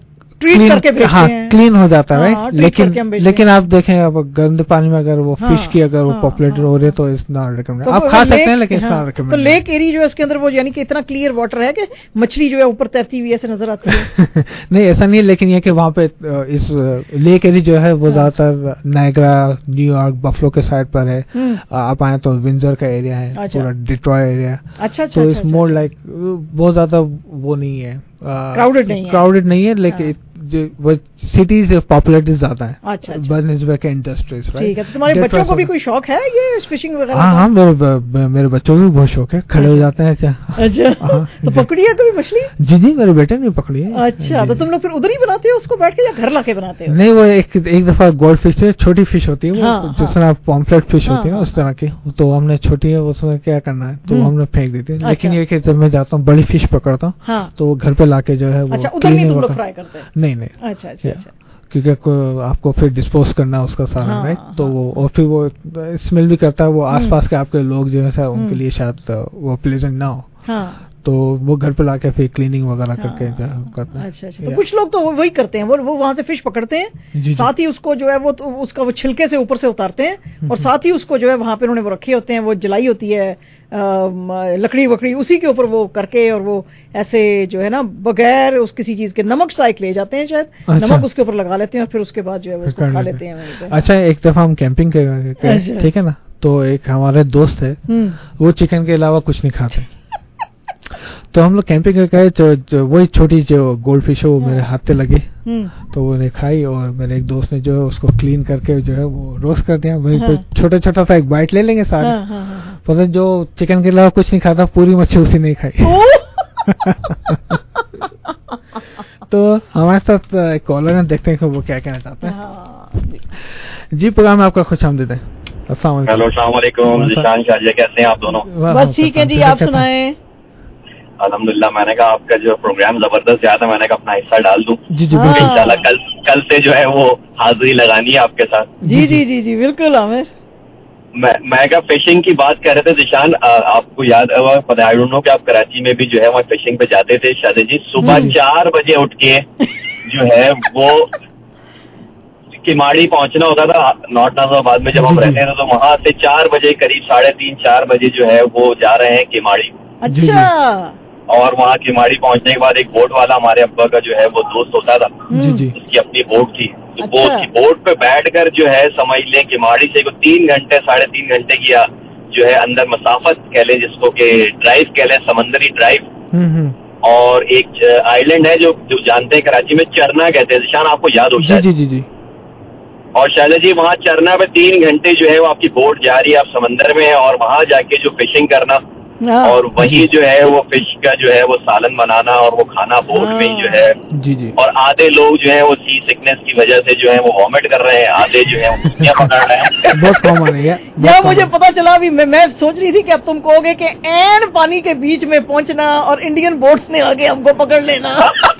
ہاں کلین ہو جاتا ہے, لیکن لیکن آپ دیکھیں اب گندے پانی میں اگر وہ فش کی اگر وہ پاپولیٹ ہو رہے تو اس ناٹ ریکمینڈ. آپ کھا سکتے ہیں لیکن اس ناٹ ریکمینڈ. تو لیک ایری جو ہے اس کے اندر وہ یعنی کہ اتنا کلیئر واٹر ہے کہ مچھلی جو ہے اوپر تیرتی ہوئی ایسے نظر آتی ہے؟ نہیں ایسا نہیں ہے, لیکن یہ کہ وہاں پہ اس لیک ایری جو ہے وہ زیادہ تر نائگرا, نیو یارک, بفلو کے سائڈ پر ہے. آپ آئیں تو ونزر کا ایریا ہے, پورا ڈیٹرائٹ ایریا. اچھا. تو اس مور لائک بہت زیادہ وہ نہیں ہے, کراؤڈڈ نہیں ہے, کراؤڈڈ نہیں ہے, لیکن سٹیز پاپولیٹی زیادہ ہے بس نسبت کے انڈسٹریز. ٹھیک ہے. تمہارے بچوں کو بھی کوئی شوق ہے یہ فشنگ وغیرہ؟ ہاں ہاں میرے میرے بچوں کو بھی بہت شوق ہے, کھڑے ہو جاتے ہیں. اچھا. تو پکڑی ہے کبھی مچھلی؟ جی جی میرے بیٹے نے پکڑی ہے. اچھا. تو تم لوگ پھر ادھر ہی بناتے ہو اس کو بیٹھ کے یا گھر لا کے بناتے ہو؟ نہیں وہ ایک ایک دفعہ گولڈ فش ہے, چھوٹی فش ہوتی ہے جس طرح پومفلیٹ فش ہوتی ہے نا اس طرح کی, تو ہم نے چھوٹی ہے اس میں کیا کرنا ہے تو ہم نے پھینک دیتی ہے. لیکن یہ کہ جب میں جاتا ہوں بڑی فش پکڑتا ہوں تو وہ گھر پہ لا کے جو ہے وہ نہیں نہیں. اچھا اچھا. کیونکہ آپ کو پھر ڈسپوز کرنا ہے اس کا سارا, رائٹ. تو وہ اور پھر وہ اسمیل بھی کرتا ہے, وہ آس پاس کے آپ کے لوگ جو ہے ان کے لیے شاید وہ پلیزنٹ نہ ہو, تو وہ گھر پہ لا کے پھر کلیننگ وغیرہ کر کے کرتے ہیں. اچھا اچھا. تو کچھ لوگ تو وہی کرتے ہیں, وہ وہاں سے فش پکڑتے ہیں, ساتھ ہی اس کو جو ہے وہ اس کا وہ چھلکے سے اوپر سے اتارتے ہیں, اور ساتھ ہی اس کو جو ہے وہاں پہ انہوں نے وہ رکھے ہوتے ہیں, وہ جلائی ہوتی ہے لکڑی وکڑی, اسی کے اوپر وہ کر کے, اور وہ ایسے جو ہے نا بغیر اس کسی چیز کے نمک سائک لے جاتے ہیں شاید, نمک اس کے اوپر لگا لیتے ہیں اور پھر اس کے بعد جو ہے اس کو کھا لیتے ہیں. اچھا. ایک دفعہ ہم کیمپنگ کے ٹھیک ہے نا, تو ایک ہمارے دوست ہے وہ چکن کے علاوہ کچھ نہیں کھاتے, تو ہم لوگ کیمپنگ کر گئے, وہی چھوٹی جو گولڈ فش ہے وہ میرے ہاتھ پہ لگی, تو وہ نے کھائی, اور میرے ایک دوست نے جو ہے اس کو کلین کر کے جو ہے وہ روسٹ کر دیا. وہیں پہ چھوٹا چھوٹا سا ایک بائٹ لے لیں گے سارے, پسند جو چکن کے علاوہ کچھ نہیں کھاتا, پوری مچھلی اسی نہیں کھائی. تو ہمارے ساتھ ایک کالر ہیں, دیکھتے ہیں کہ وہ کیا کہنا چاہتے ہیں. جی پروگرام میں آپ کا خوش آمدید ہے. السلام علیکم. ہیلو السلام علیکم. ذیشان شاہ کیسے ہیں آپ دونوں؟ بس ٹھیک ہے جی, آپ سنائیں. الحمدللہ. میں نے کہا آپ کا جو پروگرام زبردست زیادہ, میں نے کہا اپنا حصہ ڈال دوں. جی جی انشاءاللہ کل کل سے جو ہے وہ حاضری لگانی ہے آپ کے ساتھ. جی جی جی جی بالکل. عامر میں کہا فشنگ کی بات کر رہے تھے ذیشان, آپ کو یاد ہوا پتہ آئی ڈونٹ نو کہ آپ کراچی میں بھی جو ہے وہاں فشنگ پہ جاتے تھے شادی جی, صبح چار بجے اٹھ کے جو ہے وہ کماڑی پہنچنا ہوتا تھا. نارتھ ناظر آباد میں جب ہم رہتے تھے تو وہاں سے چار بجے قریب ساڑھے تین چار بجے جو ہے وہ جا رہے ہیں کماڑی. اچھا. اور وہاں کماڑی پہنچنے کے بعد ایک بوٹ والا ہمارے ابا کا جو ہے وہ دوست ہوتا تھا, اس کی اپنی بوٹ تھی, تو وہ اس کی بوٹ پہ بیٹھ کر جو ہے سمجھ لیں کماڑی سے تین گھنٹے ساڑھے تین گھنٹے کی جو ہے اندر مسافت کہہ لیں جس کو کہ ڈرائیو کہہ لیں, سمندری ڈرائیو. اور ایک آئی لینڈ ہے جو جو جانتے ہیں کراچی میں چرنا کہتے ہیں, ذیشان آپ کو یاد ہوتا ہے. جی جی جی. اور شاہجہ جی وہاں چرنا پہ تین گھنٹے جو ہے وہ آپ کی بوٹ جا رہی ہے, آپ سمندر میں ہیں, اور وہاں جا کے جو فشنگ کرنا اور وہی جو ہے وہ فش کا جو ہے وہ سالن بنانا اور وہ کھانا بوٹ میں ہی جو ہے. جی جی. اور آدھے لوگ جو ہے وہ سی سکنس کی وجہ سے جو ہے وہ وامٹ کر رہے ہیں, آدھے جو ہے وہ مچھلیاں پکڑ رہے ہیں. بہت کامن ہے یا مجھے پتا چلا ابھی میں سوچ رہی تھی کہ اب تم کہو گے کہ این پانی کے بیچ میں پہنچنا اور انڈین بوٹس نے آگے ہم کو پکڑ لینا.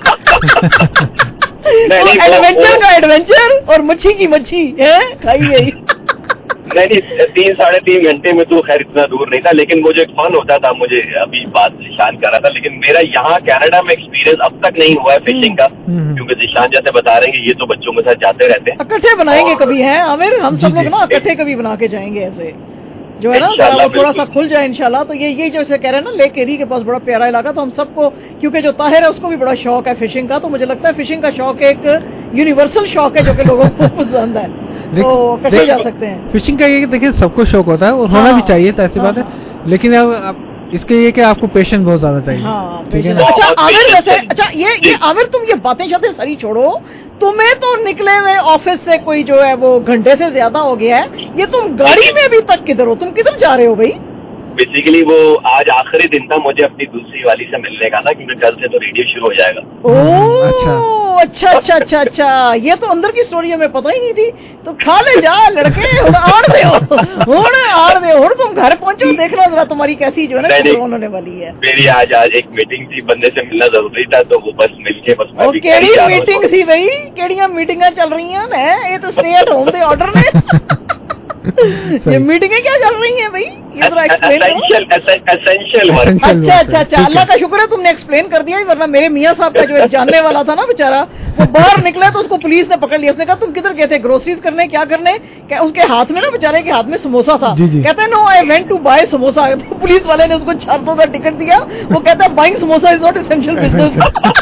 ایڈونچر کا ایڈونچر اور مچھی کی مچھی کھائی گئی. نہیں نہیں, تین ساڑھے تین گھنٹے میں تو خیر اتنا دور نہیں تھا, لیکن وہ جو ایک فن ہوتا تھا, مجھے ابھی بات ذیشان کر رہا تھا, لیکن میرا یہاں کینیڈا میں ایکسپیرینس اب تک نہیں ہوا ہے فشنگ کا, کیونکہ ذیشان جیسے بتا رہے ہیں کہ یہ تو بچوں کے ساتھ جاتے رہتے ہیں. اکٹھے بنائیں گے کبھی ہیں عامر, ہم سب لوگ نا اکٹھے کبھی بنا کے جائیں گے ایسے جو ہے نا, وہ تھوڑا سا کھل جائے انشاءاللہ. تو یہ یہی جیسے کہہ رہے ہیں نا لیک ایری کے پاس بڑا پیارا علاقہ, تو ہم سب کو, کیونکہ جو طاہر ہے اس کو بھی بڑا شوق ہے فشنگ کا, تو مجھے لگتا ہے فشنگ کا شوق ایک یونیورسل شوق ہے جو کہ لوگوں کو پسند ہے, تو کٹے جا سکتے ہیں. فشنگ کا یہ دیکھیں سب کو شوق ہوتا ہے اور ہونا بھی چاہیے, تو ایسی بات ہے, لیکن اب اس کے یہ کہ آپ کو پیشنس بہت زیادہ چاہیے. اچھا عامر, ویسے اچھا یہ عامر تم یہ باتیں شاتیں ساری چھوڑو, تمہیں تو نکلے ہوئے آفس سے کوئی جو ہے وہ گھنٹے سے زیادہ ہو گیا ہے, یہ تم گاڑی میں ابھی تک کدھر ہو, تم کدھر جا رہے ہو بھائی؟ بیسیکلی وہ آج آخری دن تھا مجھے اپنی دوسری والی سے ملنے کا نا, کیونکہ کل سے تو ریڈیو شروع ہو جائے گا. اوہ اچھا اچھا اچھا اچھا, یہ تو اندر کی سٹوری ہمیں پتہ ہی نہیں تھی. تو کھا لے جا لڑکے, آڑ دے ہوں آڑ دے ہوں, تم گھر پہنچو, دیکھنا ذرا تمہاری کیسی جو ہے نا ہونے والی ہے. میری آج آج ایک میٹنگ تھی, بندے سے ملنا ضروری تھا, تو وہ بس مل کے بس. کیڑی میٹنگ سی بھائی, کیڑیاں میٹنگاں چل رہی ہیں, یہ تو اسٹے ایٹ ہوم دے آرڈر نے. یہ میٹنگیں کیا چل رہی ہیں بھائی, یہ ذرا ایکسپلین کرو. اچھا اچھا اچھا, اللہ کا شکر ہے تم نے ایکسپلین کر دیا, ورنہ میرے میاں صاحب کا جو جاننے والا تھا نا بیچارہ, وہ باہر نکلا تو اس کو پولیس نے پکڑ لیا. اس نے کہا تم کدھر گئے تھے, گروسریز کرنے, کیا کرنے؟ کہ اس کے ہاتھ میں نا بیچارے کے ہاتھ میں سموسا تھا. کہتے ہیں no I went to buy samosa. تو پولیس والے نے اس کو چار سو کا ٹکٹ دیا. وہ کہتا ہے buying samosa is not essential business.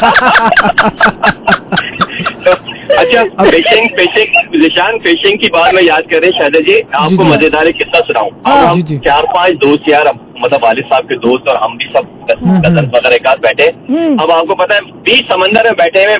اچھا فشنگ فشنگ ذیشان فشنگ کی بات میں یاد کر رہے ہیں شاہدہ جی, آپ کو مزیدار قصہ سناؤں. ہم چار پانچ دوست یار, مطلب والد صاحب کے دوست اور ہم بھی سب کزن وغیرہ ایک ساتھ بیٹھے. اب آپ کو پتا ہے بیچ سمندر میں بیٹھے ہوئے,